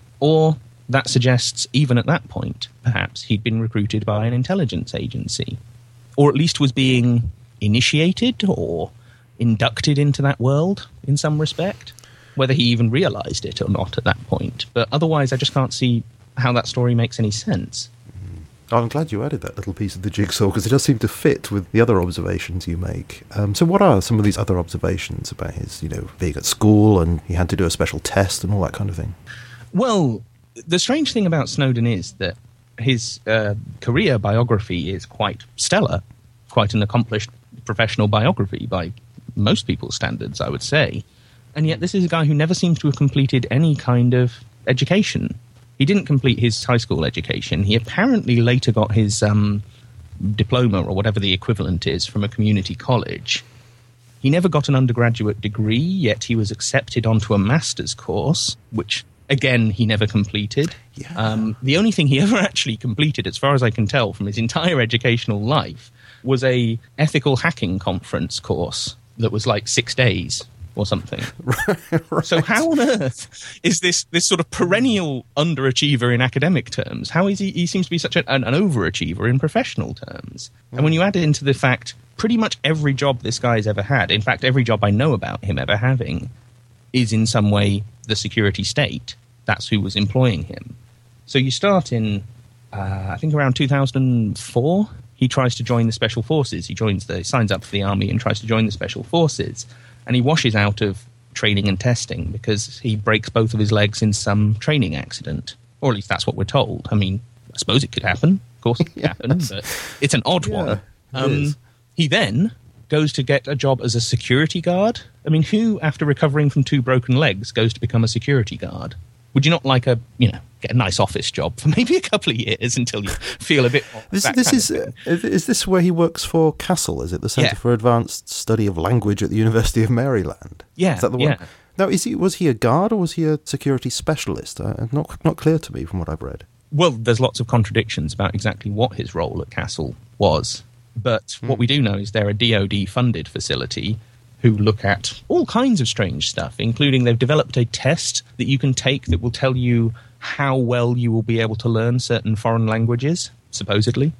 Or that suggests, even at that point, perhaps he'd been recruited by an intelligence agency, or at least was being initiated or inducted into that world in some respect, whether he even realized it or not at that point. But otherwise, I just can't see how that story makes any sense. Oh, I'm glad you added that little piece of the jigsaw, because it does seem to fit with the other observations you make. Um, so what are some of these other observations about his, you know, being at school and he had to do a special test and all that kind of thing? Well, the strange thing about Snowden is that his uh, career biography is quite stellar, quite an accomplished professional biography by most people's standards, I would say. And yet this is a guy who never seems to have completed any kind of education. He didn't complete his high school education. He apparently later got his um, diploma, or whatever the equivalent is, from a community college. He never got an undergraduate degree, yet he was accepted onto a master's course, which, again, he never completed. Yeah. Um, the only thing he ever actually completed, as far as I can tell from his entire educational life, was a ethical hacking conference course that was like six days or something. Right. So how on earth is this this sort of perennial underachiever in academic terms? How is he? He seems to be such an, an overachiever in professional terms. Mm. And when you add it into the fact, pretty much every job this guy's ever had, in fact, every job I know about him ever having, is in some way the security state. That's who was employing him. So you start in, uh, I think around two thousand four, he tries to join the Special Forces. He joins the, signs up for the army and tries to join the Special Forces. And he washes out of training and testing because he breaks both of his legs in some training accident. Or at least that's what we're told. I mean, I suppose it could happen. Of course it could yes. happen, but it's an odd yeah, one. Um, he then goes to get a job as a security guard. I mean, who, after recovering from two broken legs, goes to become a security guard? Would you not like a, you know, get a nice office job for maybe a couple of years until you feel a bit more? This, this is uh, is this where he works for CASTLE? Is it the Centre yeah. for Advanced Study of Language at the University of Maryland? Yeah, is that the yeah. one? Now, is he was he a guard or was he a security specialist? Uh, not not clear to me from what I've read. Well, there's lots of contradictions about exactly what his role at CASTLE was, but hmm. what we do know is they're a D O D-funded facility who look at all kinds of strange stuff, including they've developed a test that you can take that will tell you how well you will be able to learn certain foreign languages, supposedly.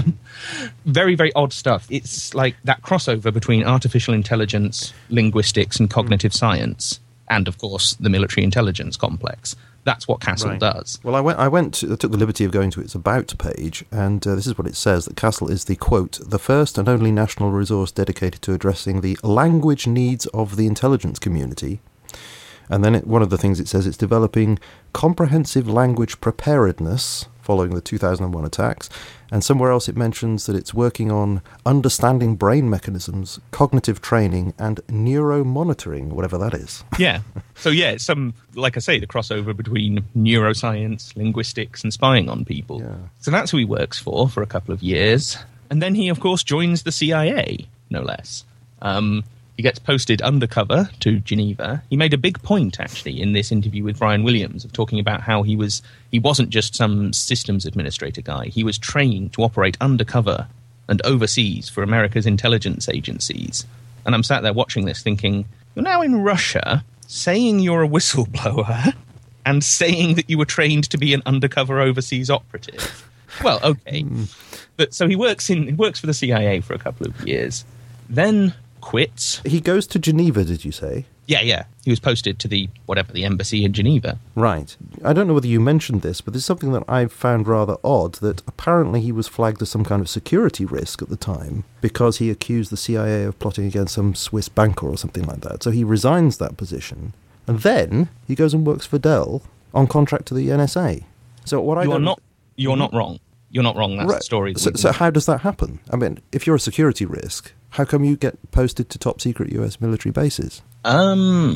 very, very odd stuff. It's like that crossover between artificial intelligence, linguistics, and cognitive mm. science, and, of course, the military intelligence complex. That's what CASTLE right. does. Well, I went. I went. To, I took the liberty of going to its About page, and uh, this is what it says: that CASTLE is the quote, the first and only national resource dedicated to addressing the language needs of the intelligence community. And then it, one of the things it says, it's developing comprehensive language preparedness following the two thousand one attacks. And somewhere else it mentions that it's working on understanding brain mechanisms, cognitive training, and neuromonitoring, whatever that is. Yeah. So, yeah, it's some, like I say, the crossover between neuroscience, linguistics, and spying on people. Yeah. So that's who he works for for a couple of years. And then he, of course, joins the C I A, no less. Um, he gets posted undercover to Geneva. He made a big point, actually, in this interview with Brian Williams of talking about how he was he wasn't just some systems administrator guy. He was trained to operate undercover and overseas for America's intelligence agencies. And I'm sat there watching this thinking, you're now in Russia saying you're a whistleblower and saying that you were trained to be an undercover overseas operative. Well, okay. But so he works in he works for the C I A for a couple of years, then quits. He goes to Geneva, did you say? Yeah, yeah. He was posted to the, whatever, the embassy in Geneva. Right. I don't know whether you mentioned this, but there's something that I found rather odd, that apparently he was flagged as some kind of security risk at the time because he accused the C I A of plotting against some Swiss banker or something like that. So he resigns that position, and then he goes and works for Dell on contract to the N S A. So what I You're don't... not, you're not wrong. You're not wrong. That's right. the story. That so, so how does that happen? I mean, if you're a security risk, how come you get posted to top secret U S military bases? Um,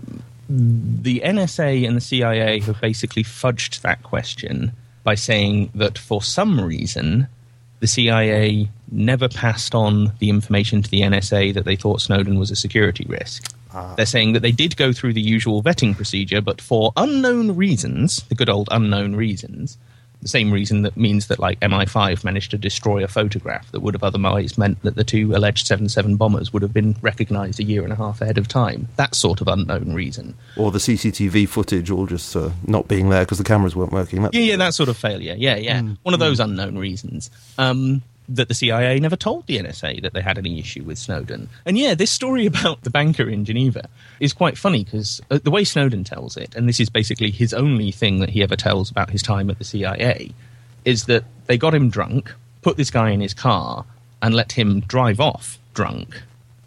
the N S A and the C I A have basically fudged that question by saying that for some reason the C I A never passed on the information to the N S A that they thought Snowden was a security risk. Ah. They're saying that they did go through the usual vetting procedure, but for unknown reasons, the good old unknown reasons, the same reason that means that, like, M I five managed to destroy a photograph that would have otherwise meant that the two alleged seven seven bombers would have been recognised a year and a half ahead of time. That sort of unknown reason. Or the C C T V footage all just uh, not being there because the cameras weren't working. That's yeah, yeah, that sort of failure. Yeah, yeah. Mm, One of those mm. unknown reasons. Um, that the C I A never told the N S A that they had any issue with Snowden. And yeah, this story about the banker in Geneva is quite funny because uh, the way Snowden tells it, and this is basically his only thing that he ever tells about his time at the C I A, is that they got him drunk, put this guy in his car, and let him drive off drunk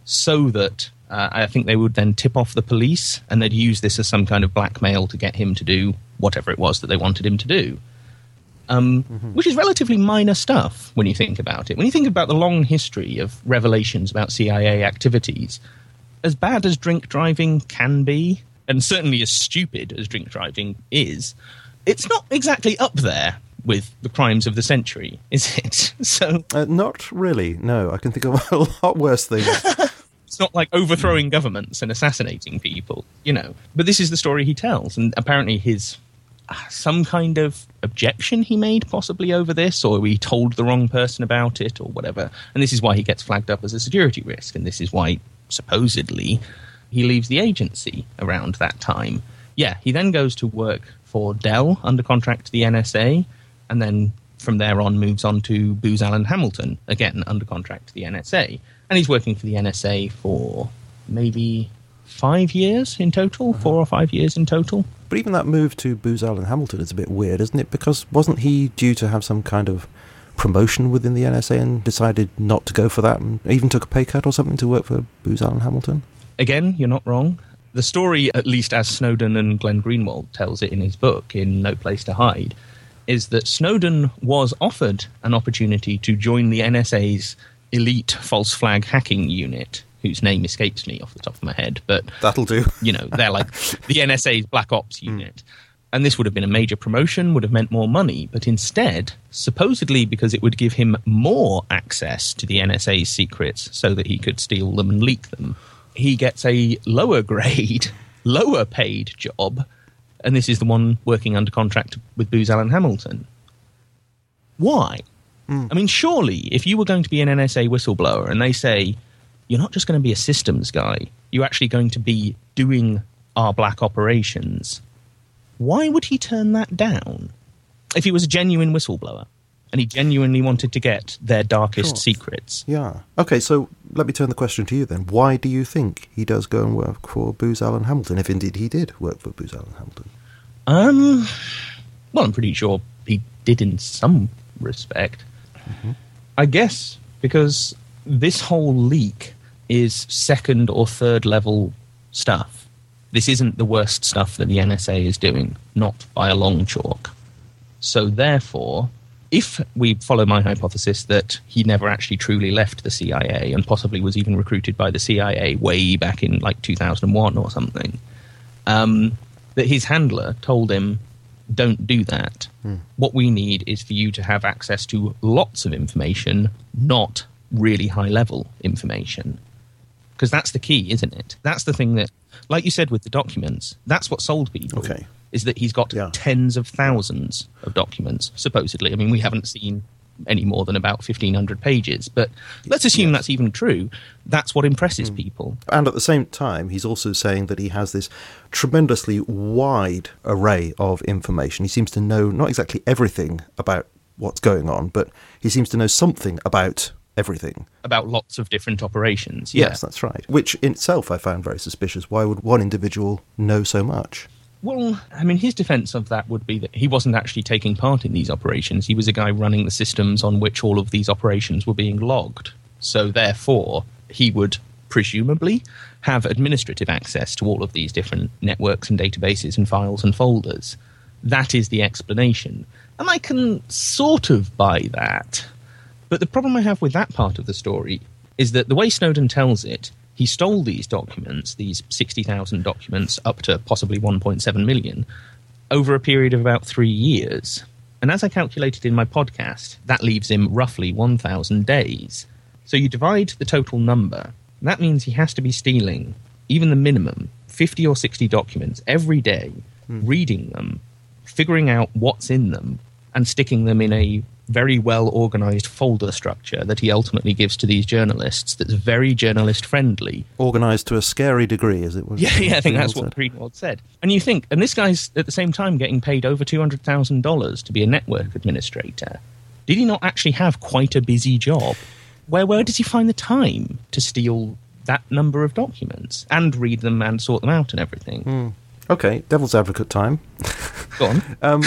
so that uh, I think they would then tip off the police, and they'd use this as some kind of blackmail to get him to do whatever it was that they wanted him to do. Um, mm-hmm. Which is relatively minor stuff when you think about it. When you think about the long history of revelations about C I A activities, as bad as drink driving can be, and certainly as stupid as drink driving is, it's not exactly up there with the crimes of the century, is it? So, uh, not really, no. I can think of a lot worse things. It's not like overthrowing governments and assassinating people, you know. But this is the story he tells, and apparently his... some kind of objection he made possibly over this, or he told the wrong person about it, or whatever. And this is why he gets flagged up as a security risk, and this is why, supposedly, he leaves the agency around that time. Yeah, he then goes to work for Dell under contract to the N S A, and then from there on moves on to Booz Allen Hamilton, again under contract to the N S A. And he's working for the N S A for maybe five years in total, uh-huh. four or five years in total. But even that move to Booz Allen Hamilton is a bit weird, isn't it? Because wasn't he due to have some kind of promotion within the N S A and decided not to go for that and even took a pay cut or something to work for Booz Allen Hamilton? Again, you're not wrong. The story, at least as Snowden and Glenn Greenwald tells it in his book, in No Place to Hide, is that Snowden was offered an opportunity to join the N S A's elite false flag hacking unit, whose name escapes me off the top of my head, but that'll do. You know, they're like the N S A's Black Ops unit. Mm. And this would have been a major promotion, would have meant more money, but instead, supposedly because it would give him more access to the N S A's secrets so that he could steal them and leak them, he gets a lower grade, lower paid job, and this is the one working under contract with Booz Allen Hamilton. Why? Mm. I mean, surely, if you were going to be an N S A whistleblower and they say, you're not just going to be a systems guy, you're actually going to be doing our black operations, why would he turn that down? If he was a genuine whistleblower and he genuinely wanted to get their darkest sure. secrets. Yeah. Okay, so let me turn the question to you then. Why do you think he does go and work for Booz Allen Hamilton, if indeed he did work for Booz Allen Hamilton? Um, well, I'm pretty sure he did in some respect. Mm-hmm. I guess because this whole leak is second or third level stuff. This isn't the worst stuff that the N S A is doing, not by a long chalk. So therefore, if we follow my hypothesis that he never actually truly left the C I A and possibly was even recruited by the C I A way back in like two thousand one or something, um, that his handler told him, don't do that. Mm. What we need is for you to have access to lots of information, not really high-level information. Because that's the key, isn't it? That's the thing that, like you said with the documents, that's what sold people. Okay. Is that he's got yeah. tens of thousands of documents, supposedly. I mean, we haven't seen any more than about fifteen hundred pages, but let's assume yes. that's even true. That's what impresses mm. people. And at the same time, he's also saying that he has this tremendously wide array of information. He seems to know not exactly everything about what's going on, but he seems to know something about everything. About lots of different operations. Yes, yeah. that's right. Which in itself I found very suspicious. Why would one individual know so much? Well, I mean, his defense of that would be that he wasn't actually taking part in these operations. He was a guy running the systems on which all of these operations were being logged. So therefore, he would presumably have administrative access to all of these different networks and databases and files and folders. That is the explanation. And I can sort of buy that. But the problem I have with that part of the story is that the way Snowden tells it, he stole these documents, these sixty thousand documents, up to possibly one point seven million, over a period of about three years. And as I calculated in my podcast, that leaves him roughly one thousand days. So you divide the total number, that means he has to be stealing, even the minimum, fifty or sixty documents every day, hmm. reading them, figuring out what's in them, and sticking them in a very well-organised folder structure that he ultimately gives to these journalists that's very journalist-friendly. Organised to a scary degree, as it was. Yeah, yeah, I think that's what Greenwald said. And you think, and this guy's at the same time getting paid over two hundred thousand dollars to be a network administrator. Did he not actually have quite a busy job? Where, where does he find the time to steal that number of documents and read them and sort them out and everything? Mm. Okay, devil's advocate time. Go on. um,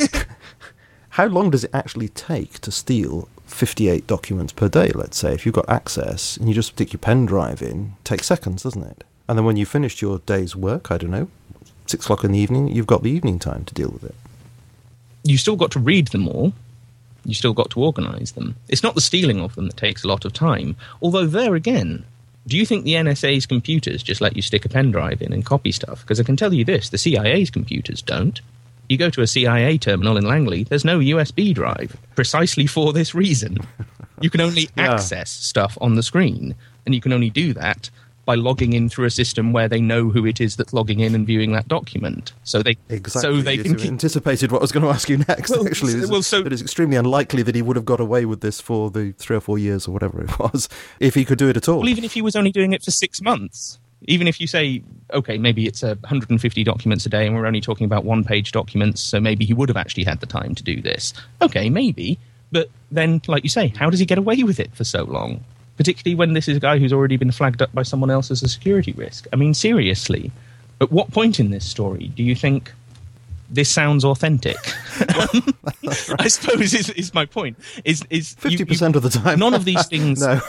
How long does it actually take to steal fifty-eight documents per day, let's say? If you've got access and you just stick your pen drive in, it takes seconds, doesn't it? And then when you've finished your day's work, I don't know, six o'clock in the evening, you've got the evening time to deal with it. You still got to read them all. You still got to organise them. It's not the stealing of them that takes a lot of time. Although there again, do you think the N S A's computers just let you stick a pen drive in and copy stuff? Because I can tell you this, the C I A's computers don't. You go to a C I A terminal in Langley, there's no U S B drive, precisely for this reason. You can only yeah. access stuff on the screen, and you can only do that by logging in through a system where they know who it is that's logging in and viewing that document. So they exactly. so they can keep... anticipated what I was going to ask you next. Well, actually, it's, well, so... it is extremely unlikely that he would have got away with this for the three or four years or whatever it was, if he could do it at all. Well, even if he was only doing it for six months. Even if you say, okay, maybe it's uh, one hundred fifty documents a day and we're only talking about one-page documents, so maybe he would have actually had the time to do this. Okay, maybe. But then, like you say, how does he get away with it for so long? Particularly when this is a guy who's already been flagged up by someone else as a security risk. I mean, seriously, at what point in this story do you think this sounds authentic? right. I suppose is, is my point. Is is fifty percent of the time. None of these things... no.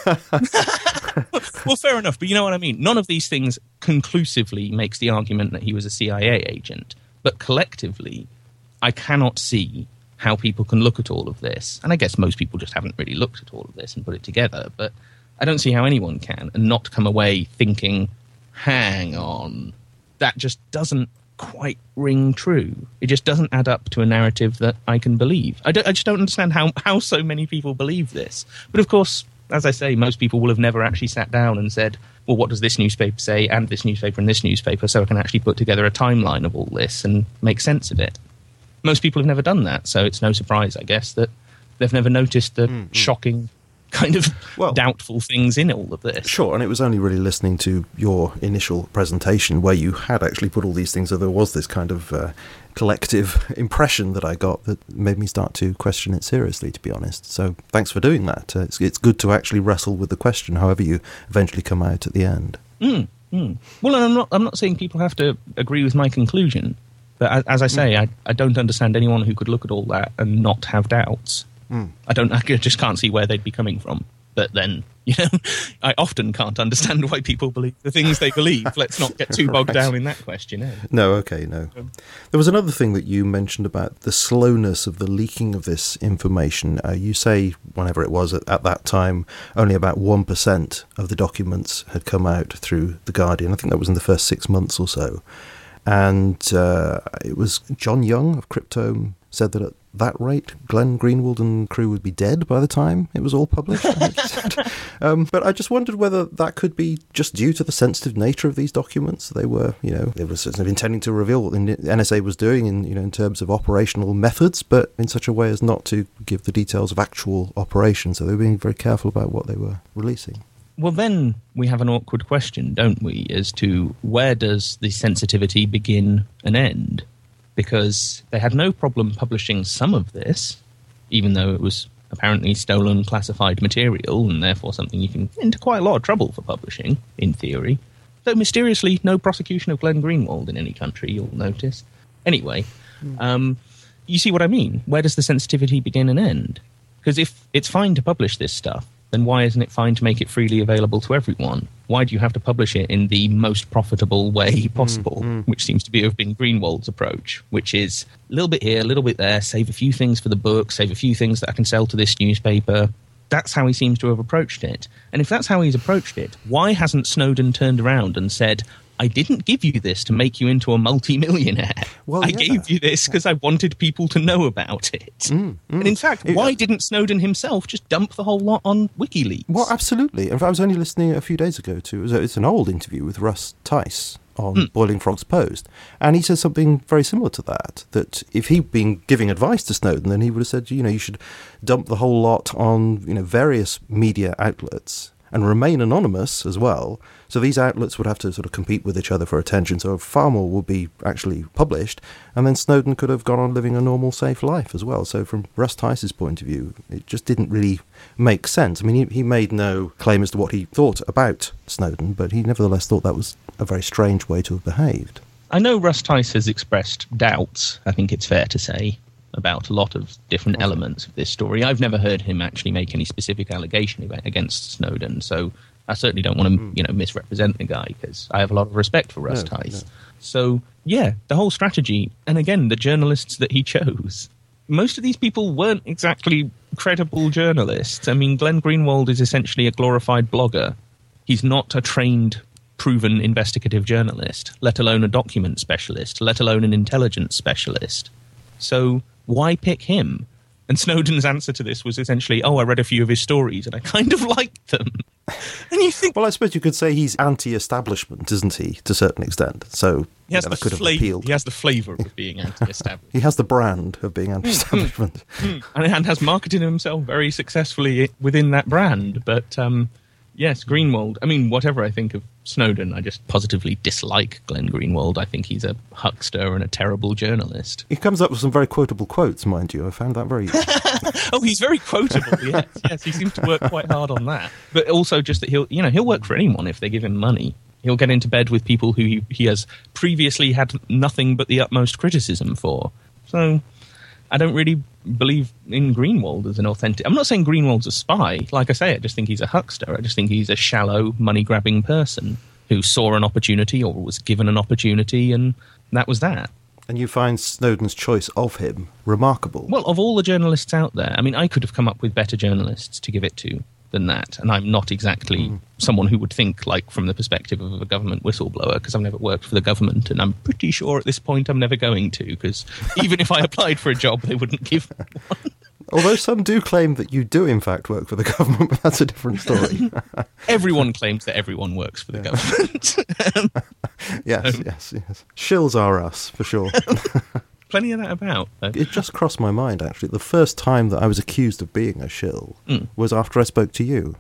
Well, fair enough, but you know what I mean. None of these things conclusively makes the argument that he was a C I A agent. But collectively, I cannot see how people can look at all of this. And I guess most people just haven't really looked at all of this and put it together. But I don't see how anyone can and not come away thinking, hang on, that just doesn't quite ring true. It just doesn't add up to a narrative that I can believe. I, don't, I just don't understand how, how so many people believe this. But of course, as I say, most people will have never actually sat down and said, well, what does this newspaper say and this newspaper and this newspaper, so I can actually put together a timeline of all this and make sense of it. Most people have never done that, so it's no surprise, I guess, that they've never noticed the mm-hmm. shocking kind of well, doubtful things in all of this. Sure, and it was only really listening to your initial presentation where you had actually put all these things, so there was this kind of uh, collective impression that I got that made me start to question it seriously, to be honest. So thanks for doing that. Uh, it's, it's good to actually wrestle with the question, however you eventually come out at the end. Mm, mm. Well, and I'm not, I'm not saying people have to agree with my conclusion, but as, as I say, mm. I, I don't understand anyone who could look at all that and not have doubts. Mm. I don't. I just can't see where they'd be coming from. But then, you know, I often can't understand why people believe the things they believe. Let's not get too bogged right. down in that question. Eh? No, okay, no. Um, there was another thing that you mentioned about the slowness of the leaking of this information. Uh, you say, whenever it was at, at that time, only about one percent of the documents had come out through The Guardian. I think that was in the first six months or so. And uh, it was John Young of Cryptome said that at that rate, Glenn Greenwald and crew would be dead by the time it was all published. I think he said. Um, but I just wondered whether that could be just due to the sensitive nature of these documents. They were, you know, they were sort of intending to reveal what the N S A was doing in, you know, in terms of operational methods, but in such a way as not to give the details of actual operations. So they were being very careful about what they were releasing. Well, then we have an awkward question, don't we, as to where does the sensitivity begin and end? Because they had no problem publishing some of this, even though it was apparently stolen classified material and therefore something you can get into quite a lot of trouble for publishing, in theory. Though mysteriously, no prosecution of Glenn Greenwald in any country, you'll notice. Anyway, mm. um, you see what I mean? Where does the sensitivity begin and end? Because if it's fine to publish this stuff, then why isn't it fine to make it freely available to everyone? Why do you have to publish it in the most profitable way possible, mm, mm. which seems to be have been Greenwald's approach, which is a little bit here, a little bit there, save a few things for the book, save a few things that I can sell to this newspaper. That's how he seems to have approached it. And if that's how he's approached it, why hasn't Snowden turned around and said, I didn't give you this to make you into a multi-millionaire. Well, I yeah. gave you this because I wanted people to know about it. Mm, mm. And in fact, it, why didn't Snowden himself just dump the whole lot on WikiLeaks? Well, absolutely. In fact, I was only listening a few days ago to, it was a, it's an old interview with Russ Tice on mm. Boiling Frogs Post. And he says something very similar to that, that if he'd been giving advice to Snowden, then he would have said, you know, you should dump the whole lot on, you know, various media outlets and remain anonymous as well. So these outlets would have to sort of compete with each other for attention. So far more would be actually published. And then Snowden could have gone on living a normal, safe life as well. So from Russ Tice's point of view, it just didn't really make sense. I mean, he, he made no claim as to what he thought about Snowden, but he nevertheless thought that was a very strange way to have behaved. I know Russ Tice has expressed doubts, I think it's fair to say, about a lot of different okay. elements of this story. I've never heard him actually make any specific allegation against Snowden, so I certainly don't want to, mm. you know, misrepresent the guy, because I have a lot of respect for Russ no, Tice. No. So, yeah, the whole strategy, and again, the journalists that he chose, most of these people weren't exactly credible journalists. I mean, Glenn Greenwald is essentially a glorified blogger. He's not a trained, proven investigative journalist, let alone a document specialist, let alone an intelligence specialist. So why pick him? And Snowden's answer to this was essentially, oh, I read a few of his stories and I kind of liked them. And you think... Well, I suppose you could say he's anti-establishment, isn't he, to a certain extent? So he has, you know, the, that could fla- have appealed. He has the flavour of being anti-establishment. He has the brand of being anti-establishment. and, and has marketed himself very successfully within that brand. But, um, yes, Greenwald, I mean, whatever I think of Snowden, I just positively dislike Glenn Greenwald. I think he's a huckster and a terrible journalist. He comes up with some very quotable quotes, mind you. I found that very... oh, he's very quotable, yes. Yes, he seems to work quite hard on that. But also just that he'll, you know, he'll work for anyone if they give him money. He'll get into bed with people who he, he has previously had nothing but the utmost criticism for. So I don't really believe in Greenwald as an authentic... I'm not saying Greenwald's a spy. Like I say, I just think he's a huckster. I just think he's a shallow, money-grabbing person who saw an opportunity or was given an opportunity, and that was that. And you find Snowden's choice of him remarkable? Well, of all the journalists out there, I mean, I could have come up with better journalists to give it to than that, and I'm not exactly mm. someone who would think like from the perspective of a government whistleblower, because I've never worked for the government, and I'm pretty sure at this point I'm never going to, because even if I applied for a job, they wouldn't give me one. Although some do claim that you do in fact work for the government, but that's a different story. Everyone claims that everyone works for the yeah. government. yes, um, yes, yes. Shills are us, for sure. Plenty of that about. Though. It just crossed my mind, actually. The first time that I was accused of being a shill mm. was after I spoke to you.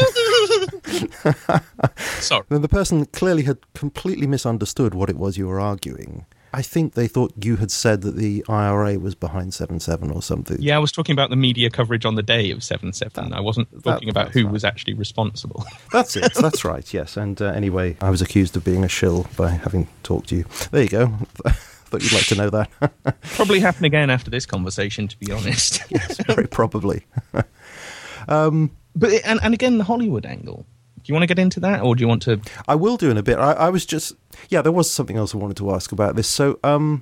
Sorry. Then the person clearly had completely misunderstood what it was you were arguing. I think they thought you had said that the I R A was behind seven seven or something. Yeah, I was talking about the media coverage on the day of seven seven. I wasn't talking that, about who right. was actually responsible. That's it. That's right, yes. And uh, anyway, I was accused of being a shill by having talked to you. There you go. Thought you'd like to know that. Probably happen again after this conversation, to be honest. Yes, very probably. um, but and, and again, the Hollywood angle. Do you want to get into that, or do you want to... I will do in a bit. I, I was just... Yeah, there was something else I wanted to ask about this. So, um,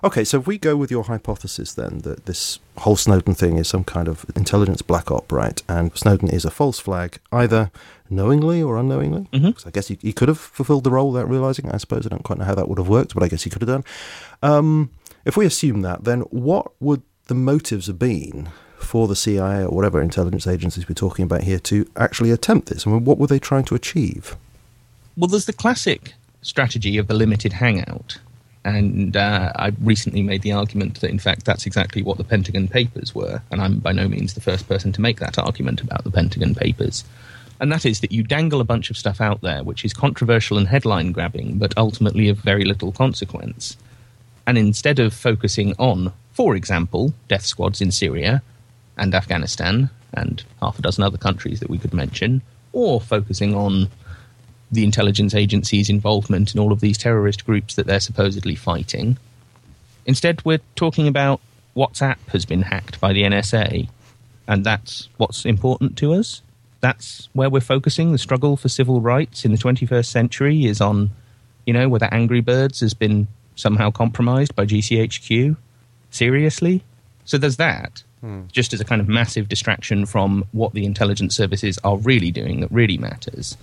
Okay, so if we go with your hypothesis then, that this whole Snowden thing is some kind of intelligence black op, right? And Snowden is a false flag, either knowingly or unknowingly. Mm-hmm. So I guess he, he could have fulfilled the role without realising. I suppose I don't quite know how that would have worked, but I guess he could have done. Um, if we assume that, then what would the motives have been for the C I A or whatever intelligence agencies we're talking about here to actually attempt this? I mean, what were they trying to achieve? Well, there's the classic strategy of the limited hangout. And uh, I recently made the argument that, in fact, that's exactly what the Pentagon Papers were. And I'm by no means the first person to make that argument about the Pentagon Papers. And that is that you dangle a bunch of stuff out there which is controversial and headline-grabbing, but ultimately of very little consequence. And instead of focusing on, for example, death squads in Syria and Afghanistan and half a dozen other countries that we could mention, or focusing on the intelligence agency's involvement in all of these terrorist groups that they're supposedly fighting. Instead, we're talking about WhatsApp has been hacked by the N S A, and that's what's important to us. That's where we're focusing. The struggle for civil rights in the twenty-first century is on, you know, whether Angry Birds has been somehow compromised by G C H Q. Seriously? So there's that, hmm. just as a kind of massive distraction from what the intelligence services are really doing that really matters.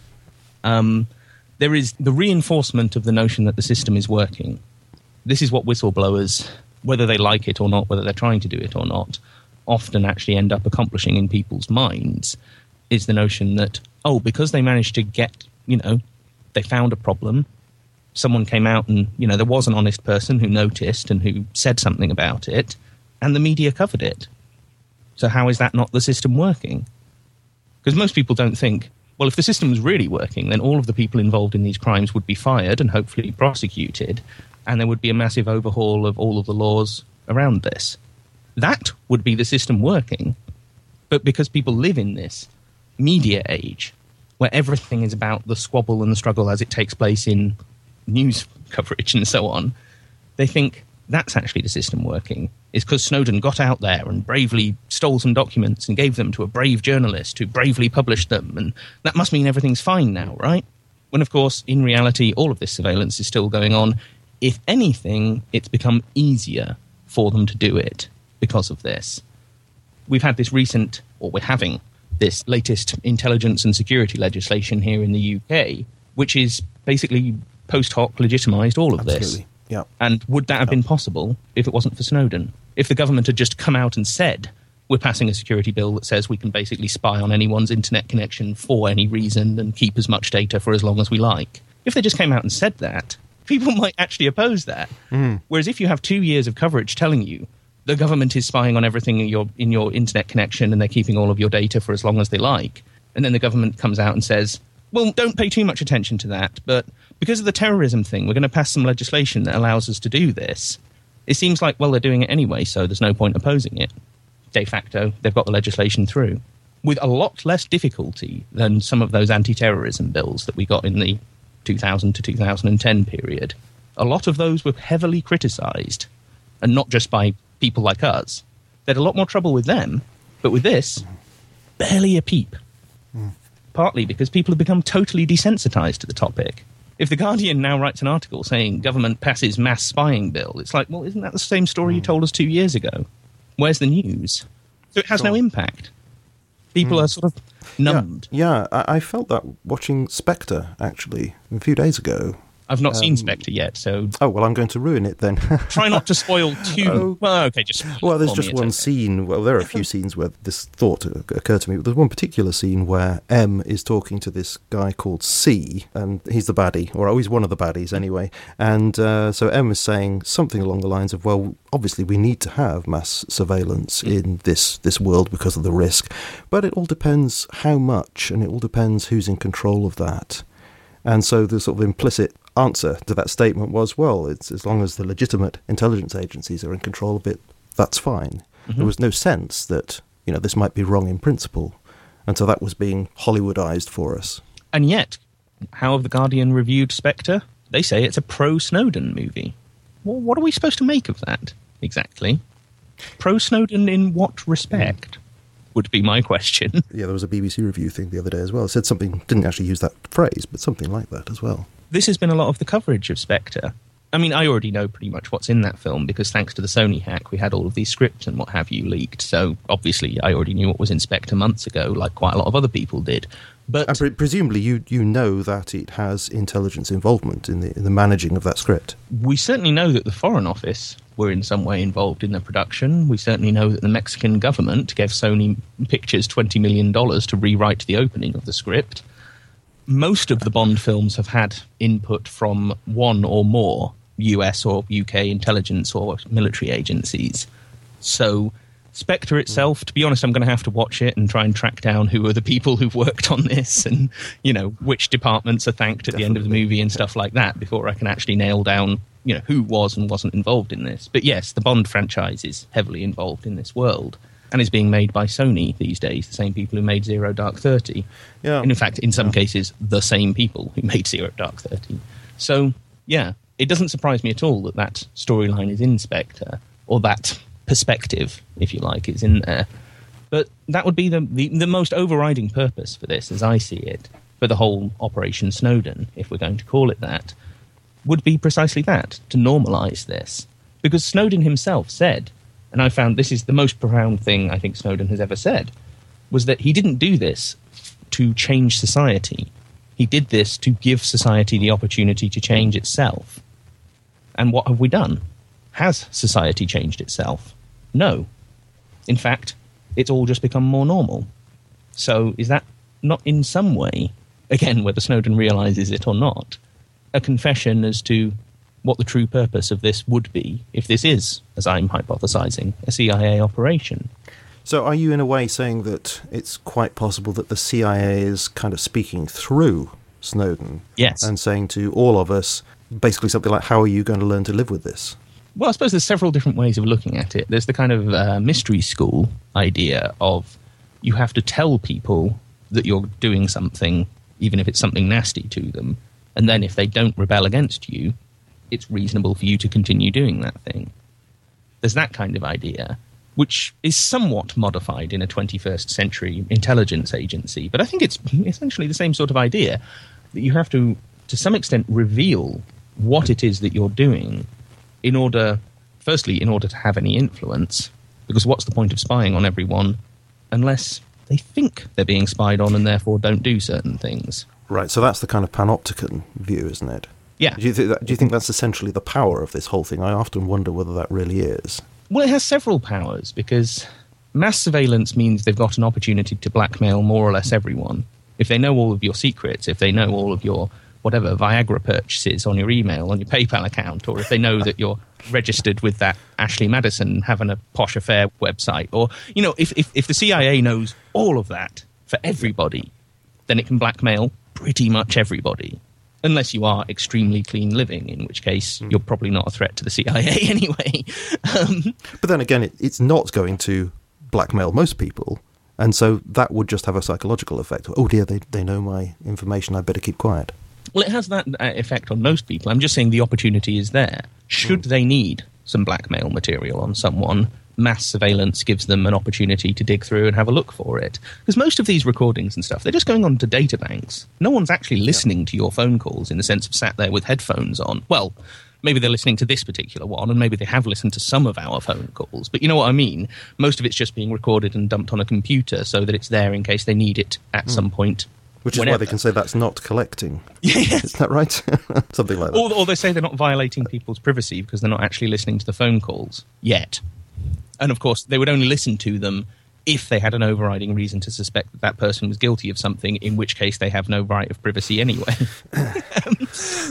Um, there is the reinforcement of the notion that the system is working. This is what whistleblowers, whether they like it or not, whether they're trying to do it or not, often actually end up accomplishing in people's minds, is the notion that, oh, because they managed to get, you know, they found a problem, someone came out and, you know, there was an honest person who noticed and who said something about it, and the media covered it. So how is that not the system working? Because most people don't think, well, if the system was really working, then all of the people involved in these crimes would be fired and hopefully prosecuted, and there would be a massive overhaul of all of the laws around this. That would be the system working. But because people live in this media age, where everything is about the squabble and the struggle as it takes place in news coverage and so on, they think that's actually the system working. It's because Snowden got out there and bravely stole some documents and gave them to a brave journalist who bravely published them, and that must mean everything's fine now, right? When, of course, in reality, all of this surveillance is still going on. If anything, it's become easier for them to do it because of this. We've had this recent, or we're having this latest intelligence and security legislation here in the U K, which is basically post hoc legitimised all of Absolutely. this. Yeah. And would that have yeah. been possible if it wasn't for Snowden? If the government had just come out and said, we're passing a security bill that says we can basically spy on anyone's internet connection for any reason and keep as much data for as long as we like. If they just came out and said that, people might actually oppose that. Mm. Whereas if you have two years of coverage telling you the government is spying on everything in your, in your internet connection and they're keeping all of your data for as long as they like, and then the government comes out and says, well, don't pay too much attention to that, but because of the terrorism thing, we're going to pass some legislation that allows us to do this. It seems like, well, they're doing it anyway, so there's no point opposing it. De facto, they've got the legislation through, with a lot less difficulty than some of those anti-terrorism bills that we got in the two thousand to two thousand ten period. A lot of those were heavily criticised, and not just by people like us. They had a lot more trouble with them, but with this, barely a peep. Mm. Partly because people have become totally desensitised to the topic. If The Guardian now writes an article saying government passes mass spying bill, it's like, well, isn't that the same story mm. you told us two years ago? Where's the news? So it has sure. no impact. People mm. are sort of numbed. Yeah, yeah I, I felt that watching Spectre, actually, a few days ago. I've not um, seen Spectre yet, so... Oh, well, I'm going to ruin it then. Try not to spoil too... Oh, well, okay, just... Well, there's just one okay. scene... Well, there are a few scenes where this thought occurred to me. But there's one particular scene where M is talking to this guy called C, and he's the baddie, or oh, he's one of the baddies anyway. And uh, so M is saying something along the lines of, well, obviously we need to have mass surveillance mm. in this, this world because of the risk. But it all depends how much, and it all depends who's in control of that. And so the sort of implicit answer to that statement was, well, it's as long as the legitimate intelligence agencies are in control of it, that's fine. Mm-hmm. There was no sense that, you know, this might be wrong in principle. And so that was being Hollywoodized for us. And yet, how have The Guardian reviewed Spectre? They say it's a pro-Snowden movie. Well, what are we supposed to make of that, exactly? Pro-Snowden in what respect? Would be my question. Yeah, there was a B B C review thing the other day as well. It said something, didn't actually use that phrase, but something like that as well. This has been a lot of the coverage of Spectre. I mean, I already know pretty much what's in that film because thanks to the Sony hack, we had all of these scripts and what have you leaked. So obviously I already knew what was in Spectre months ago, like quite a lot of other people did. But and pre- presumably you, you know that it has intelligence involvement in the, in the managing of that script. We certainly know that the Foreign Office were in some way involved in the production. We certainly know that the Mexican government gave Sony Pictures twenty million dollars to rewrite the opening of the script. Most of the Bond films have had input from one or more U S or U K intelligence or military agencies. So Spectre itself, to be honest, I'm going to have to watch it and try and track down who are the people who've worked on this and, you know, which departments are thanked at Definitely. the end of the movie and stuff like that before I can actually nail down, you know, who was and wasn't involved in this. But yes, the Bond franchise is heavily involved in this world and is being made by Sony these days, the same people who made Zero Dark Thirty. Yeah. And in fact, in some yeah. cases, the same people who made Zero Dark Thirty. So, yeah, it doesn't surprise me at all that that storyline is in Spectre, or that perspective, if you like, is in there. But that would be the, the, the most overriding purpose for this, as I see it, for the whole Operation Snowden, if we're going to call it that, would be precisely that, to normalise this. Because Snowden himself said, and I found this is the most profound thing I think Snowden has ever said, was that he didn't do this to change society. He did this to give society the opportunity to change itself. And what have we done? Has society changed itself? No. In fact, it's all just become more normal. So is that not in some way, again, whether Snowden realises it or not, a confession as to what the true purpose of this would be if this is, as I'm hypothesising, a C I A operation? So are you in a way saying that it's quite possible that the C I A is kind of speaking through Snowden? Yes. And saying to all of us, basically something like, how are you going to learn to live with this? Well, I suppose there's several different ways of looking at it. There's the kind of uh, mystery school idea of you have to tell people that you're doing something, even if it's something nasty to them. And then if they don't rebel against you, it's reasonable for you to continue doing that thing. There's that kind of idea, which is somewhat modified in a twenty-first century intelligence agency. But I think it's essentially the same sort of idea, that you have to, to some extent, reveal what it is that you're doing in order, firstly, in order to have any influence, because what's the point of spying on everyone unless they think they're being spied on and therefore don't do certain things? Right, so that's the kind of panopticon view, isn't it? Yeah. Do you, th- that, do you think that's essentially the power of this whole thing? I often wonder whether that really is. Well, it has several powers, because mass surveillance means they've got an opportunity to blackmail more or less everyone. If they know all of your secrets, if they know all of your whatever Viagra purchases on your email, on your PayPal account, or if they know that you're registered with that Ashley Madison having a posh affair website, or, you know, if, if, if the C I A knows all of that for everybody, then it can blackmail pretty much everybody. Unless you are extremely clean living, in which case mm. you're probably not a threat to the C I A anyway. um, but then again, it, it's not going to blackmail most people. And so that would just have a psychological effect. Oh dear, they, they know my information, I better keep quiet. Well, it has that effect on most people. I'm just saying the opportunity is there. Should mm. they need some blackmail material on someone, mass surveillance gives them an opportunity to dig through and have a look for it. Because most of these recordings and stuff, they're just going on to data banks. No one's actually listening yeah. to your phone calls in the sense of sat there with headphones on. Well, maybe they're listening to this particular one, and maybe they have listened to some of our phone calls. But you know what I mean? Most of it's just being recorded and dumped on a computer so that it's there in case they need it at mm. some point. Which is whenever. why they can say that's not collecting. Yes. Is that right? Something like that. Or, or they say they're not violating people's privacy because they're not actually listening to the phone calls yet. And of course, they would only listen to them if they had an overriding reason to suspect that that person was guilty of something, in which case they have no right of privacy anyway. um,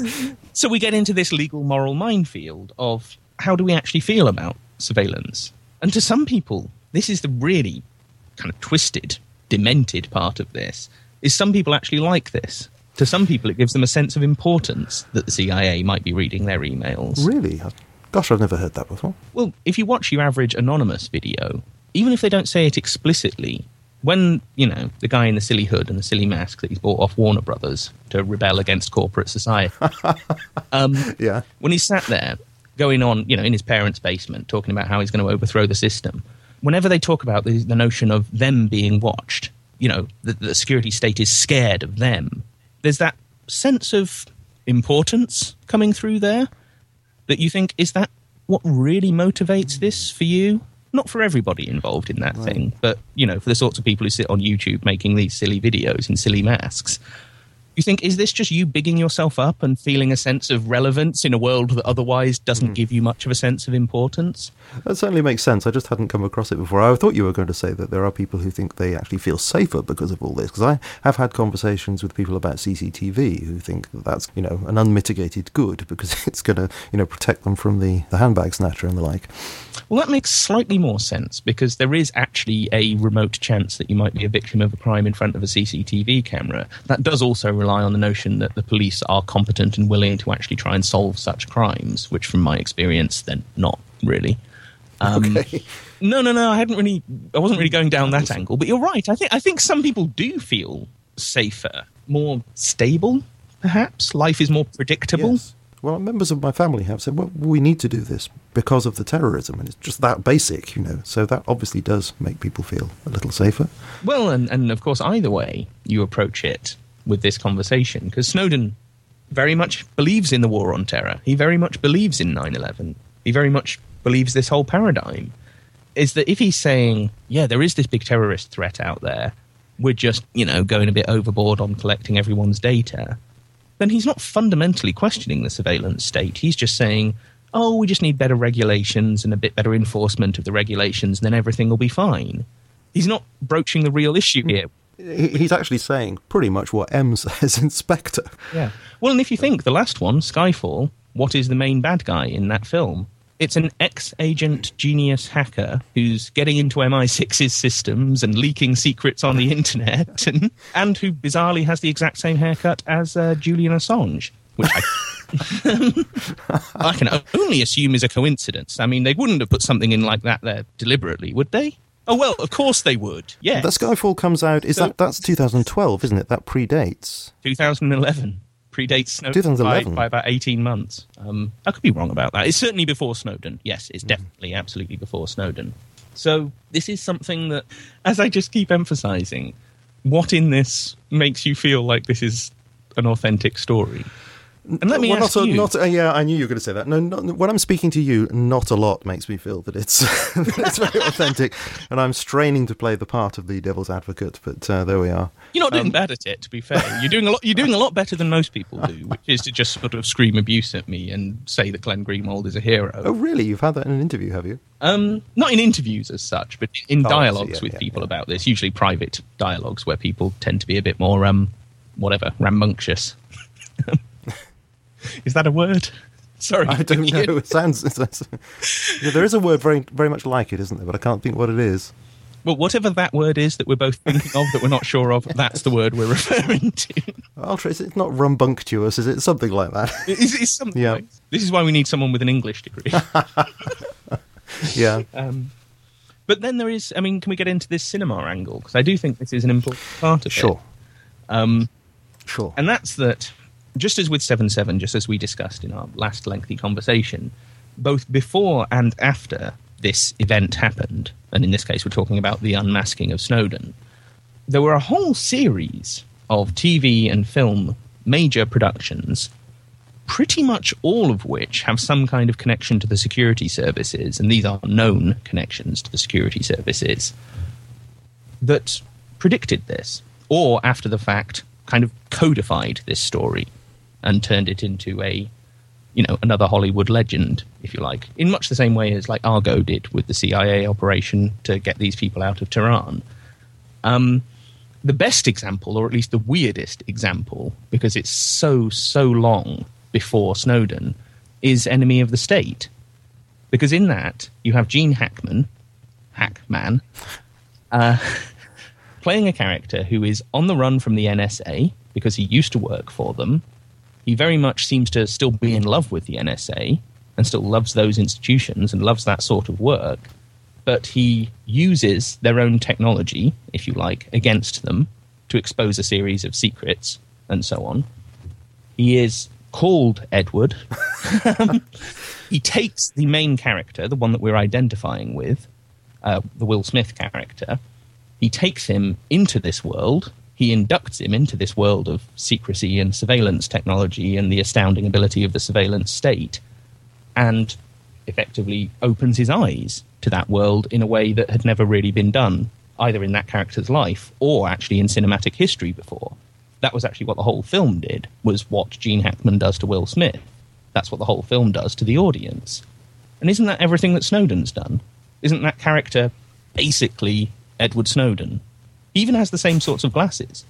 so we get into this legal moral minefield of how do we actually feel about surveillance? And to some people, this is the really kind of twisted, demented part of this, is some people actually like this. To some people, it gives them a sense of importance that the C I A might be reading their emails. Really? Gosh, I've never heard that before. Well, if you watch your average anonymous video, even if they don't say it explicitly, when, you know, the guy in the silly hood and the silly mask that he's bought off Warner Brothers to rebel against corporate society, um, yeah. when he's sat there going on, you know, in his parents' basement, talking about how he's going to overthrow the system, whenever they talk about the, the notion of them being watched, you know, the, the security state is scared of them, there's that sense of importance coming through there. that you think, is that what really motivates this for you? Not for everybody involved in that right. thing, but, you know, for the sorts of people who sit on YouTube making these silly videos in silly masks. You think, is this just you bigging yourself up and feeling a sense of relevance in a world that otherwise doesn't mm. give you much of a sense of importance? That certainly makes sense. I just hadn't come across it before. I thought you were going to say that there are people who think they actually feel safer because of all this, because I have had conversations with people about C C T V who think that that's, you know, an unmitigated good because it's going to, you know, protect them from the, the handbag snatcher and the like. Well, that makes slightly more sense because there is actually a remote chance that you might be a victim of a crime in front of a C C T V camera. That does also rely on the notion that the police are competent and willing to actually try and solve such crimes, which from my experience, they're not really. Um, okay. No, no, no, I hadn't really, I wasn't really going down that angle, but you're right. I think, I think some people do feel safer, more stable, perhaps. Life is more predictable. Yes. Well, members of my family have said, well, we need to do this because of the terrorism, and it's just that basic, you know. So that obviously does make people feel a little safer. Well, and, and of course, either way you approach it with this conversation, because Snowden very much believes in the war on terror. He very much believes in nine eleven. He very much believes this whole paradigm is that if he's saying, yeah, there is this big terrorist threat out there, we're just, you know, going a bit overboard on collecting everyone's data, then he's not fundamentally questioning the surveillance state. He's just saying, oh, we just need better regulations and a bit better enforcement of the regulations, and then everything will be fine. He's not broaching the real issue here. He's actually saying pretty much what M says in Spectre. Yeah. Well, and if you think, the last one, Skyfall, what is the main bad guy in that film? It's an ex-agent genius hacker who's getting into M I six's systems and leaking secrets on the internet, and, and who bizarrely has the exact same haircut as uh, Julian Assange, which I, I can only assume is a coincidence. I mean, they wouldn't have put something in like that there deliberately, would they? Oh, well, of course they would, yes. That Skyfall comes out, is so, that that's two thousand twelve, isn't it? That predates. two thousand eleven. Predates Snowden by, by about eighteen months. Um, I could be wrong about that. It's certainly before Snowden. Yes, it's definitely, absolutely before Snowden. So this is something that, as I just keep emphasising, what in this makes you feel like this is an authentic story? And let me well, ask not a, you... Not, uh, yeah, I knew you were going to say that. No, not, when I'm speaking to you, not a lot makes me feel that it's, it's very authentic, and I'm straining to play the part of the devil's advocate, but uh, there we are. You're not doing um, bad at it, to be fair. You're doing a lot. You're doing a lot better than most people do, which is to just sort of scream abuse at me and say that Glenn Greenwald is a hero. Oh, really? You've had that in an interview, have you? Um, not in interviews as such, but in oh, dialogues yeah, with yeah, people yeah. about this. Usually private dialogues where people tend to be a bit more, um, whatever, rambunctious. Is that a word? Sorry. I don't know. It sounds... It sounds yeah, there is a word very very much like it, isn't there? But I can't think what it is. Well, whatever that word is that we're both thinking of that we're not sure of, that's the word we're referring to. I'll try. It's not rambunctious, is it? Something like that. It's, it's something yeah. like, this is why we need someone with an English degree. yeah. Um, but then there is... I mean, can we get into this cinema angle? Because I do think this is an important part of sure. it. Um, sure. And that's that... Just as with seven seven, just as we discussed in our last lengthy conversation, both before and after this event happened, and in this case we're talking about the unmasking of Snowden, there were a whole series of T V and film major productions, pretty much all of which have some kind of connection to the security services, and these are known connections to the security services, that predicted this, or after the fact kind of codified this story and turned it into a, you know, another Hollywood legend, if you like, in much the same way as like Argo did with the C I A operation to get these people out of Tehran. Um, the best example, or at least the weirdest example, because it's so, so long before Snowden, is Enemy of the State. Because in that, you have Gene Hackman, Hackman, uh, playing a character who is on the run from the N S A because he used to work for them. He very much seems to still be in love with the N S A and still loves those institutions and loves that sort of work. But he uses their own technology, if you like, against them to expose a series of secrets and so on. He is called Edward. He takes the main character, the one that we're identifying with, uh, the Will Smith character. He takes him into this world. He inducts him into this world of secrecy and surveillance technology and the astounding ability of the surveillance state. and effectively opens his eyes to that world in a way that had never really been done, either in that character's life or actually in cinematic history before. That was actually what the whole film did, was what Gene Hackman does to Will Smith. That's what the whole film does to the audience. And isn't that everything that Snowden's done? Isn't that character basically Edward Snowden? He even has the same sorts of glasses.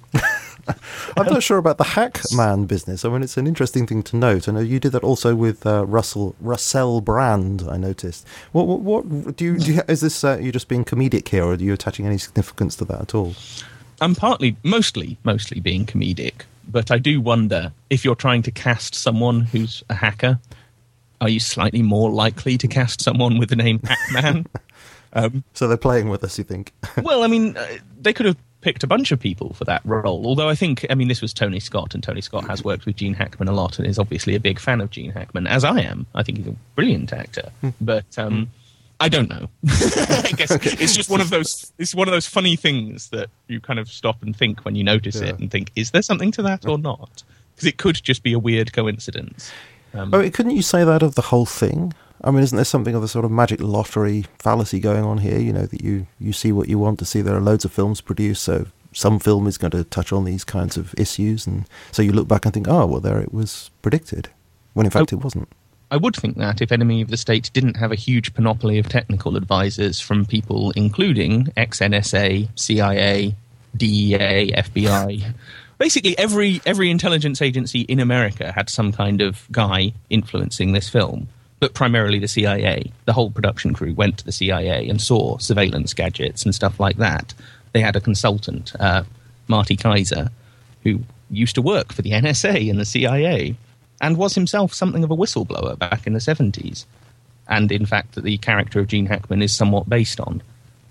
I'm not sure about the Hackman business. I mean, it's an interesting thing to note. I know you did that also with uh, Russell Russell Brand. I noticed. What, what, what do you? Do you is this uh, you just being comedic here, or are you attaching any significance to that at all? I'm partly, mostly, mostly being comedic, but I do wonder if you're trying to cast someone who's a hacker, are you slightly more likely to cast someone with the name Hackman? um, so they're playing with us, you think? Well, I mean, uh, they could have picked a bunch of people for that role. Although I think, I mean, this was Tony Scott, and Tony Scott has worked with Gene Hackman a lot and is obviously a big fan of Gene Hackman, as I am. I think he's a brilliant actor. But um, I don't know. I guess it's just one of those. It's one of those funny things that you kind of stop and think when you notice yeah. it, and think, is there something to that or not? Because it could just be a weird coincidence. Um, oh, couldn't you say that of the whole thing? I mean, isn't there something of a sort of magic lottery fallacy going on here? You know, that you, you see what you want to see. There are loads of films produced, so some film is going to touch on these kinds of issues. And so you look back and think, oh, well, there it was predicted, when in fact I, it wasn't. I would think that if Enemy of the State didn't have a huge panoply of technical advisors from people including ex-N S A, C I A, D E A, F B I... Basically, every every intelligence agency in America had some kind of guy influencing this film. But primarily the C I A. The whole production crew went to the C I A and saw surveillance gadgets and stuff like that. They had a consultant, uh, Marty Kaiser, who used to work for the N S A and the C I A, and was himself something of a whistleblower back in the seventies. And in fact, that the character of Gene Hackman is somewhat based on.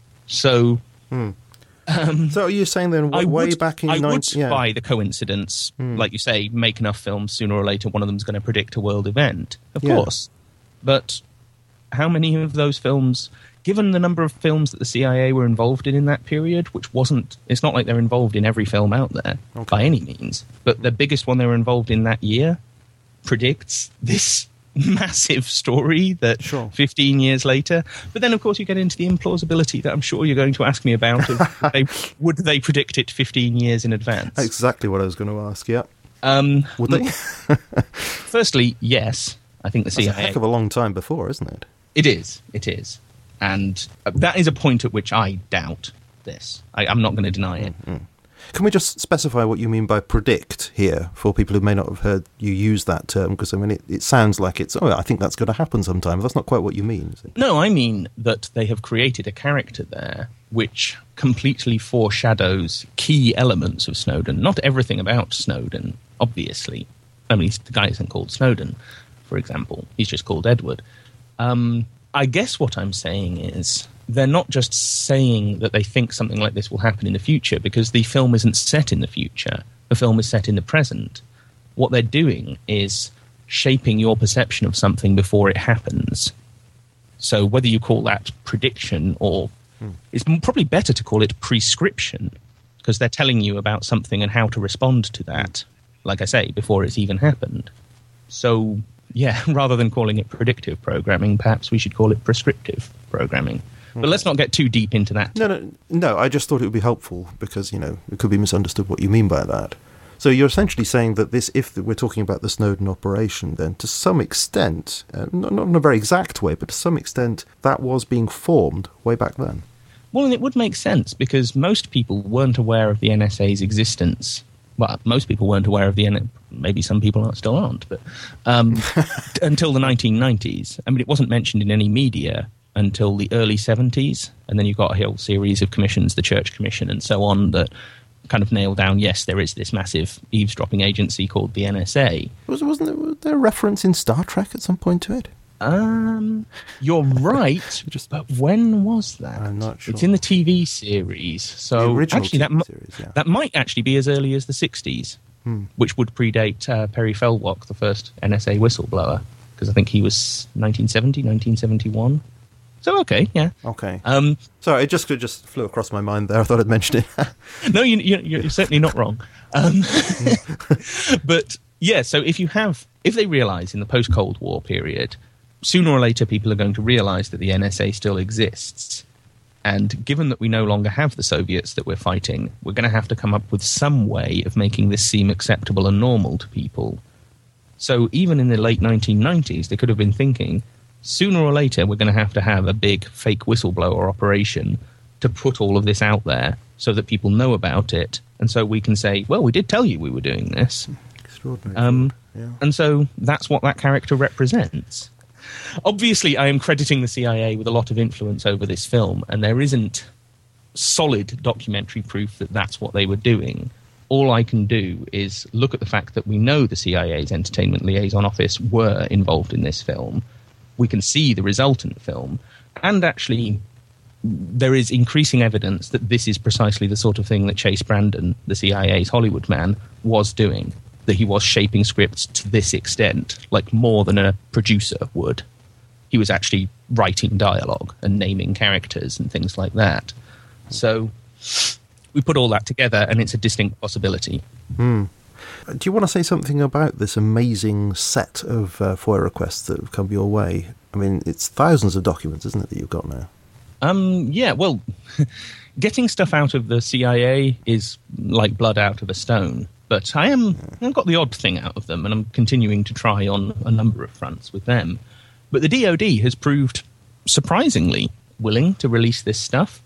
So... Hmm. Um, so are you saying then w- way would, back in... I nine- would yeah. buy the coincidence, hmm. like you say, make enough films, sooner or later one of them's going to predict a world event. Of yeah. course. But how many of those films, given the number of films that the C I A were involved in in that period, which wasn't, it's not like they're involved in every film out there okay. by any means, but the biggest one they were involved in that year predicts this massive story that sure. fifteen years later. But then, of course, you get into the implausibility that I'm sure you're going to ask me about. Of they, would they predict it fifteen years in advance? That's exactly what I was going to ask, yeah. Um, would they? Firstly, yes. I think the C I A... That's a heck of a long time before, isn't it? It is. It is. And that is a point at which I doubt this. I, I'm not going to deny it. Mm-hmm. Can we just specify what you mean by predict here for people who may not have heard you use that term? Because, I mean, it, it sounds like it's, oh, I think that's going to happen sometime. That's not quite what you mean, is it? No, I mean that they have created a character there which completely foreshadows key elements of Snowden. Not everything about Snowden, obviously. I mean, the guy isn't called Snowden, for example. He's just called Edward. Um, I guess what I'm saying is they're not just saying that they think something like this will happen in the future, because the film isn't set in the future. The film is set in the present. What they're doing is shaping your perception of something before it happens. So whether you call that prediction or... Hmm. It's probably better to call it prescription, because they're telling you about something and how to respond to that, like I say, before it's even happened. So... yeah, rather than calling it predictive programming, perhaps we should call it prescriptive programming. But let's not get too deep into that. No, no, no, I just thought it would be helpful because, you know, it could be misunderstood what you mean by that. So you're essentially saying that this, if we're talking about the Snowden operation, then to some extent, uh, not, not in a very exact way, but to some extent, that was being formed way back then. Well, and it would make sense because most people weren't aware of the N S A's existence. Well, most people weren't aware of the N S A. Maybe some people aren't, still aren't, but um, until the nineteen nineties. I mean, it wasn't mentioned in any media until the early seventies, and then you've got a whole series of commissions, the Church Commission and so on, that kind of nail down, yes, there is this massive eavesdropping agency called the N S A. Was, wasn't there, was there a reference in Star Trek at some point to it? Um, you're right, Just, but when was that? I'm not sure. It's in the T V series, so the original actually T V that, series, yeah. that might actually be as early as the sixties, hmm. which would predate uh, Perry Felwalk, the first N S A whistleblower, because I think he was nineteen seventy, nineteen seventy-one. So, okay, yeah. Okay. Um, Sorry, it just, it just flew across my mind there. I thought I'd mentioned it. no, you, you, you're certainly not wrong. Um, but, yeah, so if you have... If they realise in the post-Cold War period sooner or later, people are going to realize that the N S A still exists. And given that we no longer have the Soviets that we're fighting, we're going to have to come up with some way of making this seem acceptable and normal to people. So even in the late nineteen nineties, they could have been thinking, sooner or later, we're going to have to have a big fake whistleblower operation to put all of this out there so that people know about it. And so we can say, well, we did tell you we were doing this. Extraordinary. Um, yeah. And so that's what that character represents. Obviously, I am crediting the C I A with a lot of influence over this film, and there isn't solid documentary proof that that's what they were doing. All I can do is look at the fact that we know the C I A's Entertainment Liaison Office were involved in this film. We can see the resultant film, and actually there is increasing evidence that this is precisely the sort of thing that Chase Brandon, the C I A's Hollywood man, was doing, that he was shaping scripts to this extent, like more than a producer would. He was actually writing dialogue and naming characters and things like that. So we put all that together, and it's a distinct possibility. Hmm. Do you want to say something about this amazing set of uh, FOIA requests that have come your way? I mean, it's thousands of documents, isn't it, that you've got now? Um, yeah, well, getting stuff out of the C I A is like blood out of a stone. But I am, I've got the odd thing out of them, and I'm continuing to try on a number of fronts with them. But the D O D has proved surprisingly willing to release this stuff.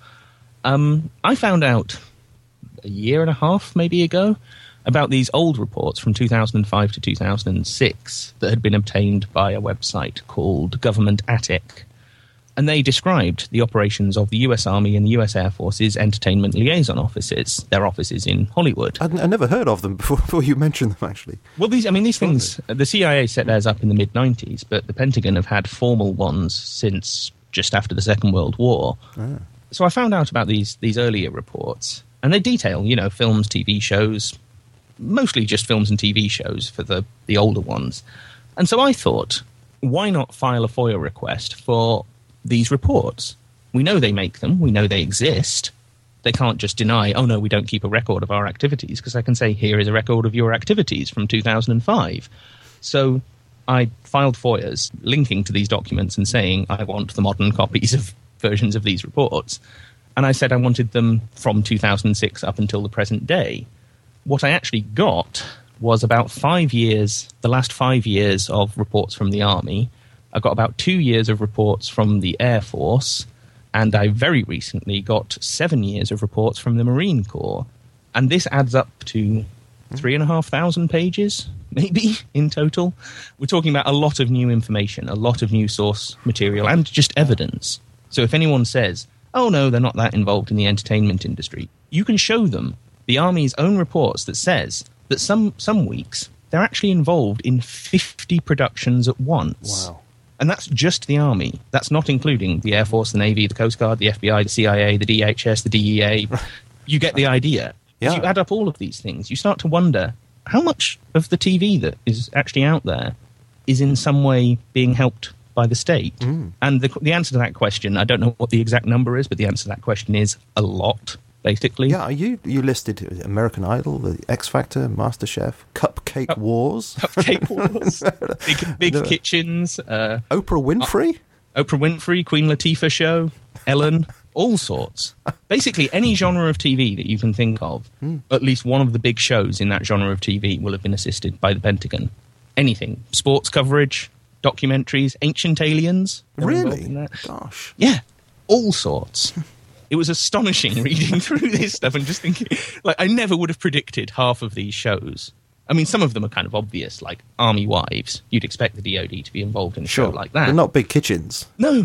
Um, I found out a year and a half, maybe ago, about these old reports from two thousand five to two thousand six that had been obtained by a website called Government Attic. And they described the operations of the U S Army and the U S Air Force's Entertainment Liaison Offices, their offices in Hollywood. I'd, I never heard of them before, before you mentioned them, actually. Well, these, I mean, these things, the C I A set theirs up in the mid nineties, but the Pentagon have had formal ones since just after the Second World War. Ah. So I found out about these these earlier reports, and they detail, you know, films, T V shows, mostly just films and T V shows for the, the older ones. And so I thought, why not file a FOIA request for these reports? We know they make them. We know they exist. They can't just deny, oh, no, we don't keep a record of our activities, because I can say, here is a record of your activities from two thousand five. So I filed FOIAs linking to these documents and saying, I want the modern copies of versions of these reports. And I said I wanted them from two thousand six up until the present day. What I actually got was about five years, the last five years of reports from the Army. I got about two years of reports from the Air Force, and I very recently got seven years of reports from the Marine Corps. And this adds up to three and a half thousand pages, maybe, in total. We're talking about a lot of new information, a lot of new source material, and just evidence. So if anyone says, oh no, they're not that involved in the entertainment industry, you can show them the Army's own reports that says that some, some weeks they're actually involved in fifty productions at once. Wow. And that's just the Army. That's not including the Air Force, the Navy, the Coast Guard, the F B I, the C I A, the D H S, the D E A. You get the idea. Yeah. As you add up all of these things, you start to wonder how much of the T V that is actually out there is in some way being helped by the state. Mm. And the, the answer to that question, I don't know what the exact number is, but the answer to that question is a lot, basically. Yeah, you you listed American Idol, the X Factor, MasterChef, Cupcake Cup, Wars. Cupcake Wars. big big no. Kitchens. Uh, Oprah Winfrey? Uh, Oprah Winfrey, Queen Latifah Show, Ellen, all sorts. Basically, any genre of T V that you can think of, mm. at least one of the big shows in that genre of T V will have been assisted by the Pentagon. Anything. Sports coverage, documentaries, Ancient Aliens. Really? Gosh. Yeah, all sorts. It was astonishing reading through this stuff and just thinking, like, I never would have predicted half of these shows. I mean, some of them are kind of obvious, like Army Wives. You'd expect the D O D to be involved in a sure. show like that. But not Big Kitchens. No.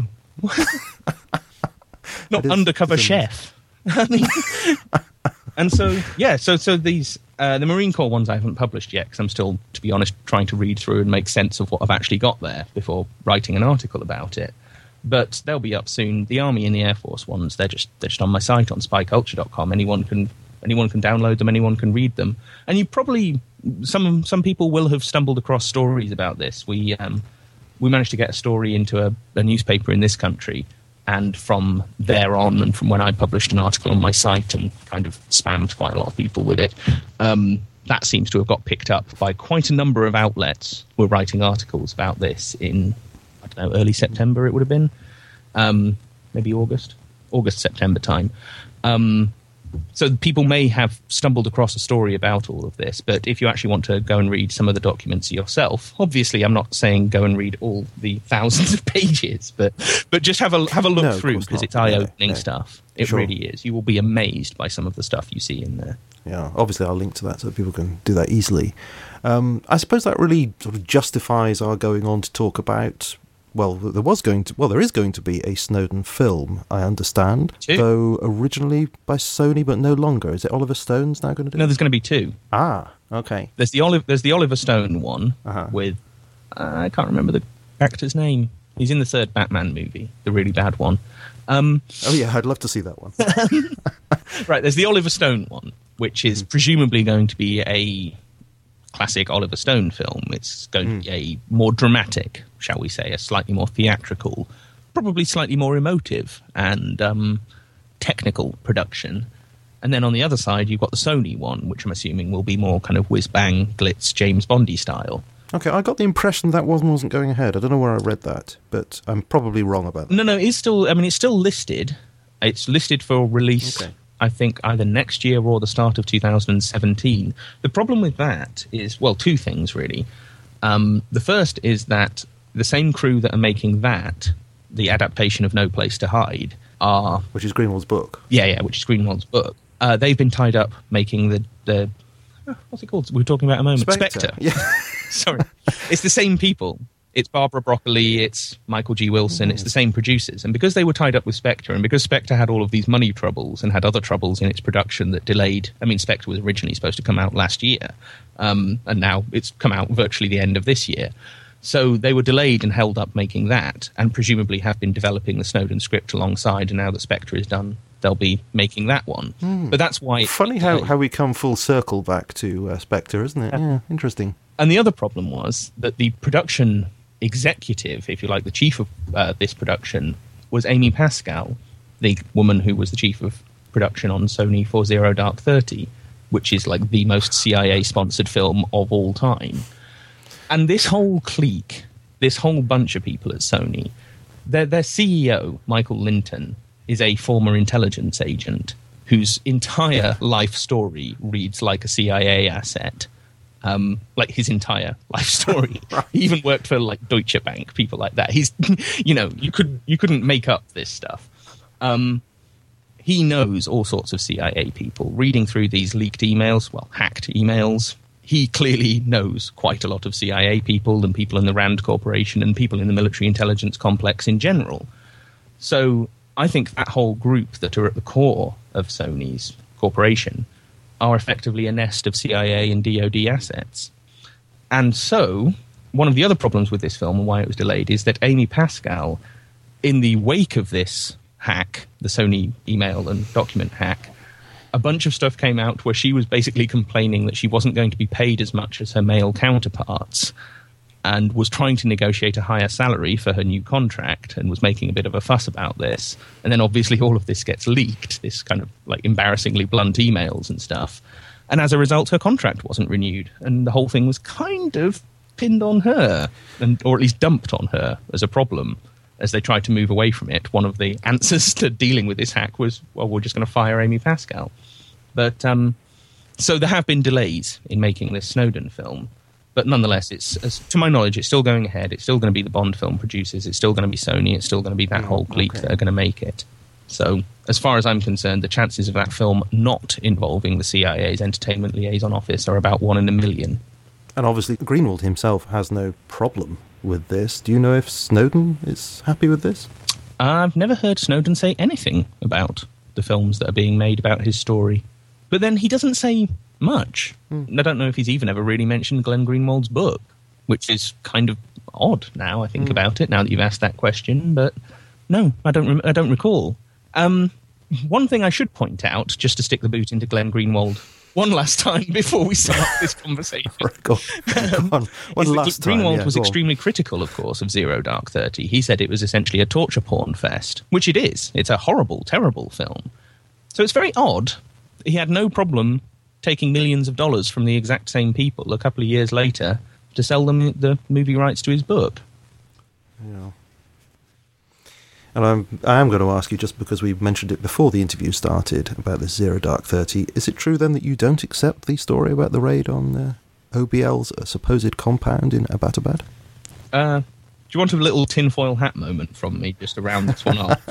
Not is, Undercover Chef. I mean, and so, yeah, so so these, uh, the Marine Corps ones I haven't published yet, because I'm still, to be honest, trying to read through and make sense of what I've actually got there before writing an article about it. But they'll be up soon. The Army and the Air Force ones, they're just they're just on my site on spy culture dot com. Anyone can anyone can download them, anyone can read them. And you probably some some people will have stumbled across stories about this. We um, we managed to get a story into a, a newspaper in this country, and from there on, and from when I published an article on my site and kind of spammed quite a lot of people with it, um, that seems to have got picked up by quite a number of outlets who were writing articles about this in, I don't know, early September it would have been. Um, maybe August. August, September time. Um, so people may have stumbled across a story about all of this, but if you actually want to go and read some of the documents yourself, obviously I'm not saying go and read all the thousands of pages, but but just have a have a look no, through, because it's eye-opening no, no. stuff. It sure. really is. You will be amazed by some of the stuff you see in there. Yeah, obviously I'll link to that so that people can do that easily. Um, I suppose that really sort of justifies our going on to talk about... Well, there was going to. Well, there is going to be a Snowden film, I understand, two. Though originally by Sony, but no longer. Is it Oliver Stone's now going to do? No, there's going to be two. Ah, okay. There's the Oliver. There's the Oliver Stone one uh-huh. with uh, I can't remember the actor's name. He's in the third Batman movie, the really bad one. Um, oh yeah, I'd love to see that one. Right, there's the Oliver Stone one, which is mm. presumably going to be a classic Oliver Stone film. It's going mm. to be a more dramatic, shall we say, a slightly more theatrical, probably slightly more emotive and um, technical production. And then on the other side, you've got the Sony one, which I'm assuming will be more kind of whiz-bang, glitz, James Bondy style. Okay, I got the impression that one wasn't going ahead. I don't know where I read that, but I'm probably wrong about that. No, no, it's still, I mean, it's still listed. It's listed for release, okay. I think, either next year or the start of two thousand seventeen. The problem with that is, well, two things, really. Um, the first is that the same crew that are making that, the adaptation of No Place to Hide, are... Which is Greenwald's book. Yeah, yeah, which is Greenwald's book. Uh, they've been tied up making the... the what's it called? We were talking about a moment. Spectre. Spectre. Yeah. Sorry. It's the same people. It's Barbara Broccoli, it's Michael G. Wilson, mm. it's the same producers. And because they were tied up with Spectre, and because Spectre had all of these money troubles and had other troubles in its production that delayed... I mean, Spectre was originally supposed to come out last year, um, and now it's come out virtually the end of this year. So they were delayed and held up making that, and presumably have been developing the Snowden script alongside, and now that Spectre is done, they'll be making that one. Mm. But that's why... Funny how, how we come full circle back to uh, Spectre, isn't it? Yeah. yeah, interesting. And the other problem was that the production executive, if you like, the chief of uh, this production, was Amy Pascal, the woman who was the chief of production on Sony for Zero Dark Thirty, which is like the most C I A-sponsored film of all time. And this whole clique, this whole bunch of people at Sony, their, their C E O, Michael Linton, is a former intelligence agent whose entire life story reads like a C I A asset. Um, like his entire life story. Right. He even worked for like Deutsche Bank, people like that. He's, you know, you could you couldn't make up this stuff. Um, he knows all sorts of C I A people. Reading through these leaked emails, well, hacked emails, he clearly knows quite a lot of C I A people and people in the RAND Corporation and people in the military intelligence complex in general. So I think that whole group that are at the core of Sony's corporation are effectively a nest of C I A and D O D assets. And so, one of the other problems with this film and why it was delayed is that Amy Pascal, in the wake of this hack, the Sony email and document hack, a bunch of stuff came out where she was basically complaining that she wasn't going to be paid as much as her male counterparts and was trying to negotiate a higher salary for her new contract and was making a bit of a fuss about this. And then obviously all of this gets leaked, this kind of like embarrassingly blunt emails and stuff. And as a result, her contract wasn't renewed. And the whole thing was kind of pinned on her, and or at least dumped on her as a problem. As they tried to move away from it, one of the answers to dealing with this hack was, well, we're just going to fire Amy Pascal. But um, so there have been delays in making this Snowden film. But nonetheless, it's as, to my knowledge, it's still going ahead. It's still going to be the Bond film producers. It's still going to be Sony. It's still going to be that whole clique okay. that are going to make it. So as far as I'm concerned, the chances of that film not involving the C I A's Entertainment Liaison Office are about one in a million. And obviously, Greenwald himself has no problem with this. Do you know if Snowden is happy with this? I've never heard Snowden say anything about the films that are being made about his story. But then he doesn't say much. Mm. I don't know if he's even ever really mentioned Glenn Greenwald's book, which is kind of odd now I think mm. about it, now that you've asked that question. But no, I don't rem- I don't recall. Um, one thing I should point out, just to stick the boot into Glenn Greenwald one last time before we start this conversation. go on. Go on. One last time. Greenwald yeah, was extremely on. critical, of course, of Zero Dark Thirty. He said it was essentially a torture porn fest, which it is. It's a horrible, terrible film. So it's very odd. He had no problem taking millions of dollars from the exact same people a couple of years later to sell them the movie rights to his book. Yeah. And I'm, I am going to ask you, just because we mentioned it before the interview started, about this Zero Dark Thirty, is it true then that you don't accept the story about the raid on uh, O B L's supposed compound in Abbottabad? Uh, do you want a little tinfoil hat moment from me just to round this one off?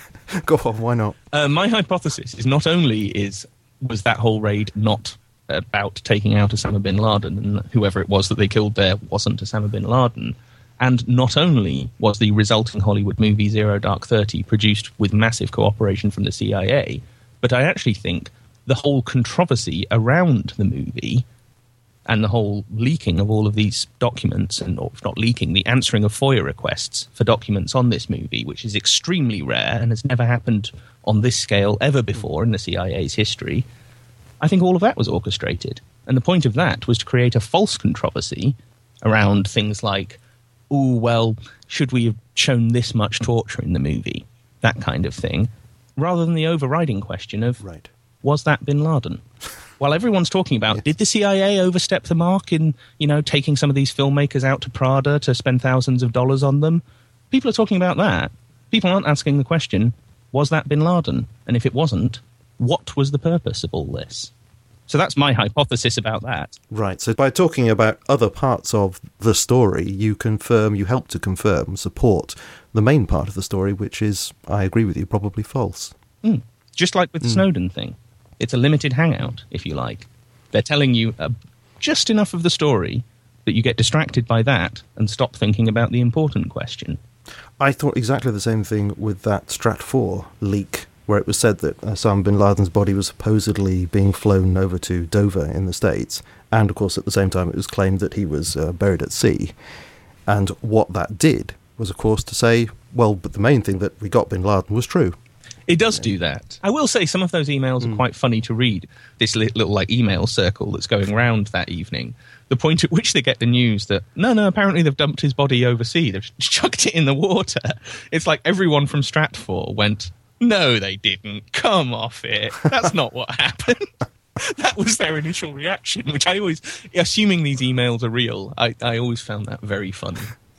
Go on, why not? Uh, my hypothesis is not only is was that whole raid not about taking out Osama bin Laden, and whoever it was that they killed there wasn't Osama bin Laden, and not only was the resulting Hollywood movie Zero Dark Thirty produced with massive cooperation from the C I A, but I actually think the whole controversy around the movie and the whole leaking of all of these documents, and or if not leaking, the answering of FOIA requests for documents on this movie, which is extremely rare and has never happened on this scale ever before in the C I A's history, I think all of that was orchestrated. And the point of that was to create a false controversy around things like, oh, well, should we have shown this much torture in the movie? That kind of thing. Rather than the overriding question of, right. was that bin Laden? While everyone's talking about, yes. did the C I A overstep the mark in, you know, taking some of these filmmakers out to Prada to spend thousands of dollars on them? People are talking about that. People aren't asking the question, was that bin Laden? And if it wasn't, what was the purpose of all this? So that's my hypothesis about that. Right. So by talking about other parts of the story, you confirm, you help to confirm, support the main part of the story, which is, I agree with you, probably false. Mm. Just like with the mm. Snowden thing. It's a limited hangout, if you like. They're telling you uh, just enough of the story that you get distracted by that and stop thinking about the important question. I thought exactly the same thing with that Strat four leak, where it was said that Osama bin Laden's body was supposedly being flown over to Dover in the States, and of course at the same time it was claimed that he was uh, buried at sea. And what that did was, of course, to say, well, but the main thing that we got bin Laden was true. It does do that. I will say some of those emails mm. are quite funny to read. This li- little like email circle that's going around that evening. The point at which they get the news that, no, no, apparently they've dumped his body overseas. They've chucked it in the water. It's like everyone from Stratfor went, no, they didn't. Come off it. That's not what happened. That was their initial reaction, which I always, assuming these emails are real, I, I always found that very funny.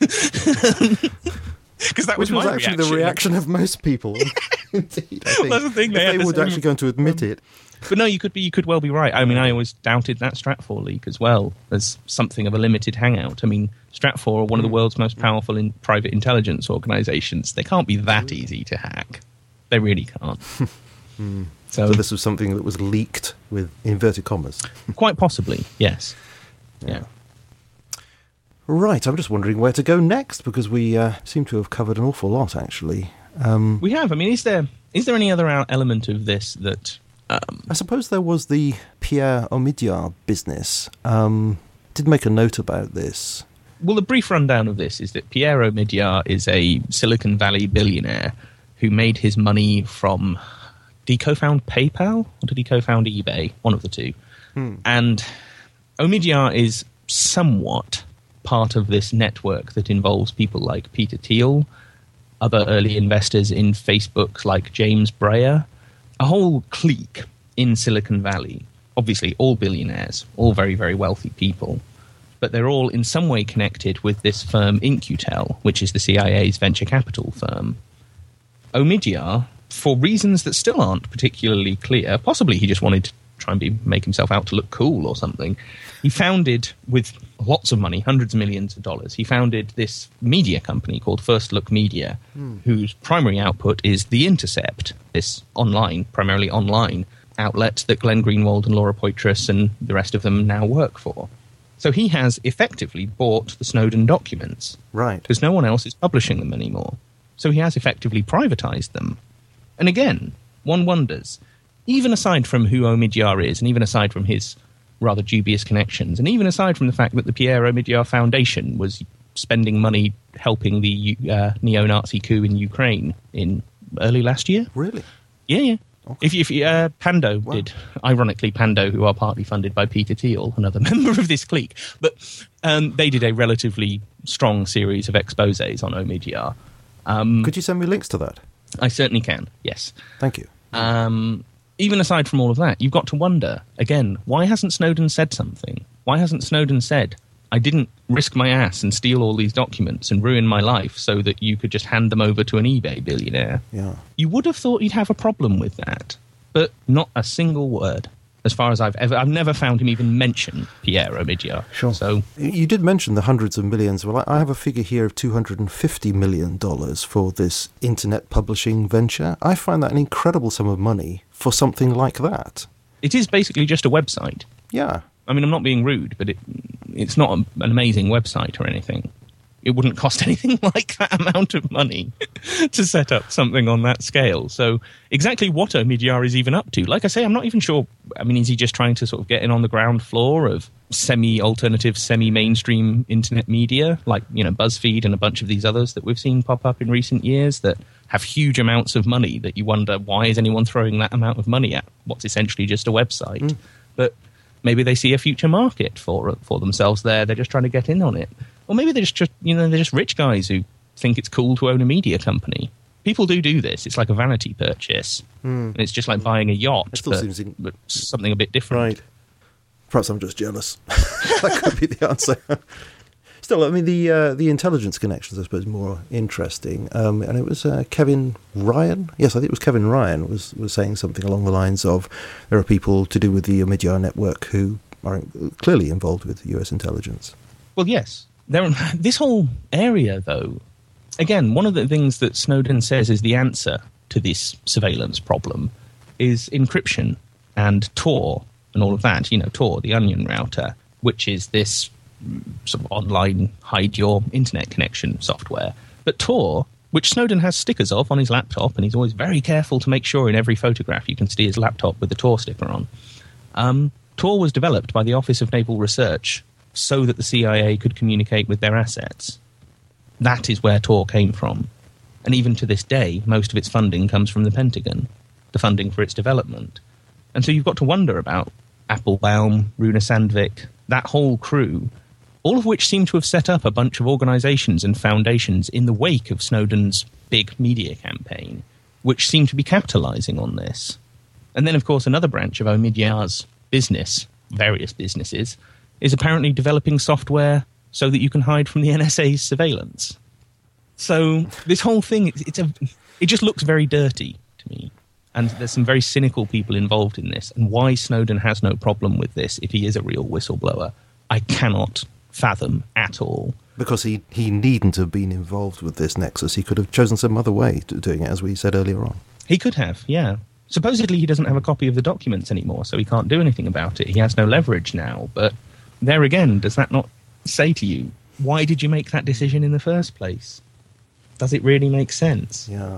Because that Which was, was my actually reaction. the reaction of most people. Indeed, I think. Well, that's the thing. They, if they would same, actually going to admit um, it. But no, you could be. You could well be right. I mean, I always doubted that Stratfor leak as well as something of a limited hangout. I mean, Stratfor are one of the world's most powerful in private intelligence organisations. They can't be that easy to hack. They really can't. mm. so, so this was something that was leaked with inverted commas. Quite possibly, yes. Yeah. yeah. Right, I'm just wondering where to go next, because we uh, seem to have covered an awful lot, actually. Um, we have. I mean, is there is there any other element of this that... Um, I suppose there was the Pierre Omidyar business. Um, did make a note about this. Well, the brief rundown of this is that Pierre Omidyar is a Silicon Valley billionaire who made his money from... Did he co-found PayPal? Or did he co-found eBay? One of the two. Hmm. And Omidyar is somewhat... part of this network that involves people like Peter Thiel, other early investors in Facebook like James Breyer, a whole clique in Silicon Valley. Obviously, all billionaires, all very, very wealthy people, but they're all in some way connected with this firm In-Q-Tel, which is the C I A's venture capital firm. Omidyar, for reasons that still aren't particularly clear, possibly he just wanted to try and be, make himself out to look cool or something, he founded, with lots of money, hundreds of millions of dollars, he founded this media company called First Look Media, hmm. whose primary output is The Intercept, this online, primarily online, outlet that Glenn Greenwald and Laura Poitras and the rest of them now work for. So he has effectively bought the Snowden documents. Right. Because no one else is publishing them anymore. So he has effectively privatized them. And again, one wonders, even aside from who Omidyar is, and even aside from his rather dubious connections, and even aside from the fact that the Pierre Omidyar Foundation was spending money helping the uh, neo-Nazi coup in Ukraine in early last year. Really? Yeah, yeah. Okay. If, if uh, Pando wow. did, ironically, Pando, who are partly funded by Peter Thiel, another member of this clique, but um, they did a relatively strong series of exposés on Omidyar. Um, Could you send me links to that? I certainly can, yes. Thank you. Um, even aside from all of that, you've got to wonder, again, why hasn't Snowden said something? Why hasn't Snowden said, I didn't risk my ass and steal all these documents and ruin my life so that you could just hand them over to an eBay billionaire. Yeah. You would have thought you'd have a problem with that, but not a single word. As far as I've ever, I've never found him even mention Pierre Omidyar. Sure. So you did mention the hundreds of millions. Well, I have a figure here of two hundred fifty million dollars for this internet publishing venture. I find that an incredible sum of money for something like that. It is basically just a website. Yeah. I mean, I'm not being rude, but it, it's not a, an amazing website or anything. It wouldn't cost anything like that amount of money to set up something on that scale. So exactly what Omidyar is even up to, like I say, I'm not even sure. I mean, is he just trying to sort of get in on the ground floor of semi-alternative, semi-mainstream internet media, like, you know, BuzzFeed and a bunch of these others that we've seen pop up in recent years that have huge amounts of money that you wonder, why is anyone throwing that amount of money at what's essentially just a website? Mm. But maybe they see a future market for for themselves there. They're just trying to get in on it. Or maybe they're just, you know, they're just rich guys who think it's cool to own a media company. People do do this. It's like a vanity purchase. Mm. It's just like buying a yacht, it still but, seems in- but something a bit different. Right. Perhaps I'm just jealous. That could be the answer. Still, I mean, the uh, the intelligence connections, I suppose, more interesting. Um, and it was uh, Kevin Ryan. Yes, I think it was Kevin Ryan was, was saying something along the lines of there are people to do with the Omidyar network who are clearly involved with U S intelligence. Well, yes. There, this whole area, though, again, one of the things that Snowden says is the answer to this surveillance problem is encryption and Tor and all of that. You know, Tor, the onion router, which is this sort of online hide your internet connection software. But Tor, which Snowden has stickers of on his laptop, and he's always very careful to make sure in every photograph you can see his laptop with the Tor sticker on. Um, Tor was developed by the Office of Naval Research so that the C I A could communicate with their assets. That is where Tor came from. And even to this day, most of its funding comes from the Pentagon, the funding for its development. And so you've got to wonder about Applebaum, Rune Sandvik, that whole crew, all of which seem to have set up a bunch of organizations and foundations in the wake of Snowden's big media campaign, which seem to be capitalizing on this. And then, of course, another branch of Omidyar's business, various businesses, is apparently developing software so that you can hide from the N S A's surveillance. So this whole thing, it's, it's a, it just looks very dirty to me. And there's some very cynical people involved in this. And why Snowden has no problem with this, if he is a real whistleblower, I cannot fathom at all. Because he, he needn't have been involved with this nexus. He could have chosen some other way to doing it, as we said earlier on. He could have, yeah. Supposedly he doesn't have a copy of the documents anymore, so he can't do anything about it. He has no leverage now. But there again, does that not say to you, why did you make that decision in the first place? Does it really make sense? Yeah.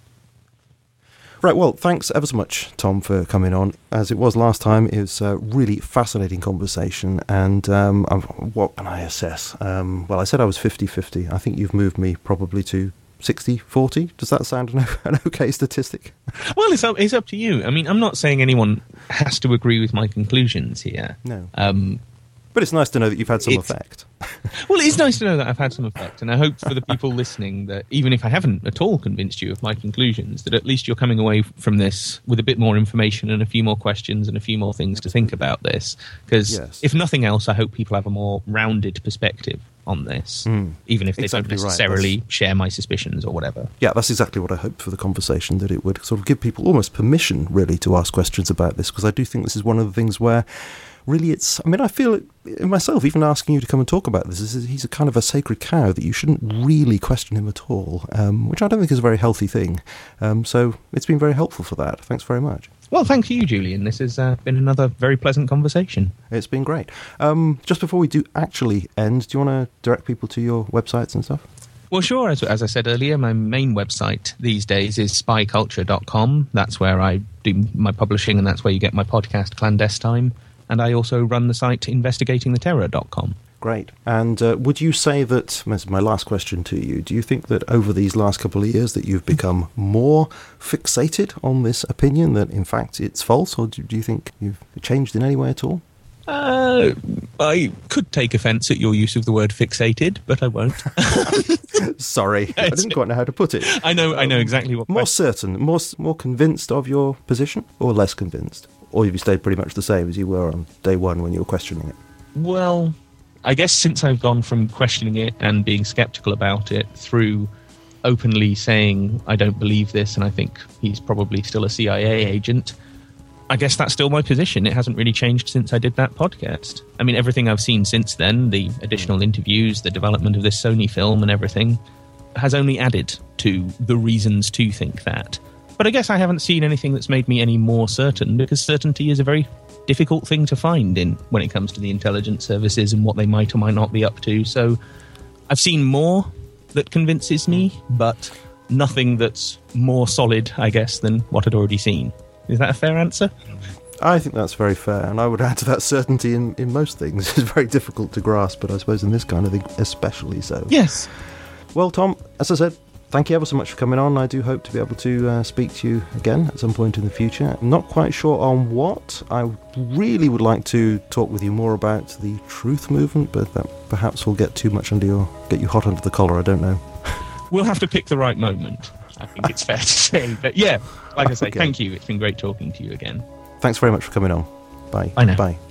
Right, well, thanks ever so much, Tom, for coming on. As it was last time, it was a really fascinating conversation, and um, what can I assess? Um, well, I said I was fifty-fifty. I think you've moved me probably to sixty forty. Does that sound an, an okay statistic? Well, it's up, it's up to you. I mean, I'm not saying anyone has to agree with my conclusions here. No. Um, but it's nice to know that you've had some effect. Well, it's nice to know that I've had some effect, and I hope for the people listening that even if I haven't at all convinced you of my conclusions, that at least you're coming away from this with a bit more information and a few more questions and a few more things to think about this. Because yes. if nothing else, I hope people have a more rounded perspective on this, mm. even if they exactly don't necessarily right. share my suspicions or whatever. Yeah, that's exactly what I hoped for the conversation, that it would sort of give people almost permission, really, to ask questions about this, because I do think this is one of the things where really it's, I mean, I feel it myself, even asking you to come and talk about this, is he's a kind of a sacred cow that you shouldn't really question him at all, um, which I don't think is a very healthy thing. Um, so it's been very helpful for that. Thanks very much. Well, thank you, Julian. This has uh, been another very pleasant conversation. It's been great. Um, just before we do actually end, do you want to direct people to your websites and stuff? Well, sure. As, as I said earlier, my main website these days is spy culture dot com. That's where I do my publishing, and that's where you get my podcast, Clandestine. And I also run the site investigating the terror dot com. Great. And uh, would you say that, this is my last question to you, do you think that over these last couple of years that you've become more fixated on this opinion that in fact it's false, or do, do you think you've changed in any way at all? Uh, I could take offence at your use of the word fixated, but I won't. Sorry, I didn't quite know how to put it. I know, I know exactly what. More certain, more more convinced of your position, or less convinced? Or have you stayed pretty much the same as you were on day one when you were questioning it? Well, I guess since I've gone from questioning it and being skeptical about it through openly saying I don't believe this and I think he's probably still a C I A agent, I guess that's still my position. It hasn't really changed since I did that podcast. I mean, everything I've seen since then, the additional interviews, the development of this Sony film and everything, has only added to the reasons to think that. But I guess I haven't seen anything that's made me any more certain, because certainty is a very difficult thing to find in when it comes to the intelligence services and what they might or might not be up to. So I've seen more that convinces me, but nothing that's more solid, I guess, than what I'd already seen. Is that a fair answer? I think that's very fair, and I would add to that certainty in, in most things. It's very difficult to grasp, but I suppose in this kind of thing especially so. Yes. Well, Tom, as I said, thank you ever so much for coming on. I do hope to be able to uh, speak to you again at some point in the future. I'm not quite sure on what. I really would like to talk with you more about the truth movement, but that perhaps will get too much under your, get you hot under the collar, I don't know. We'll have to pick the right moment, I think it's fair to say. But yeah, like I say, Okay. Thank you. It's been great talking to you again. Thanks very much for coming on. Bye. Bye now. Bye.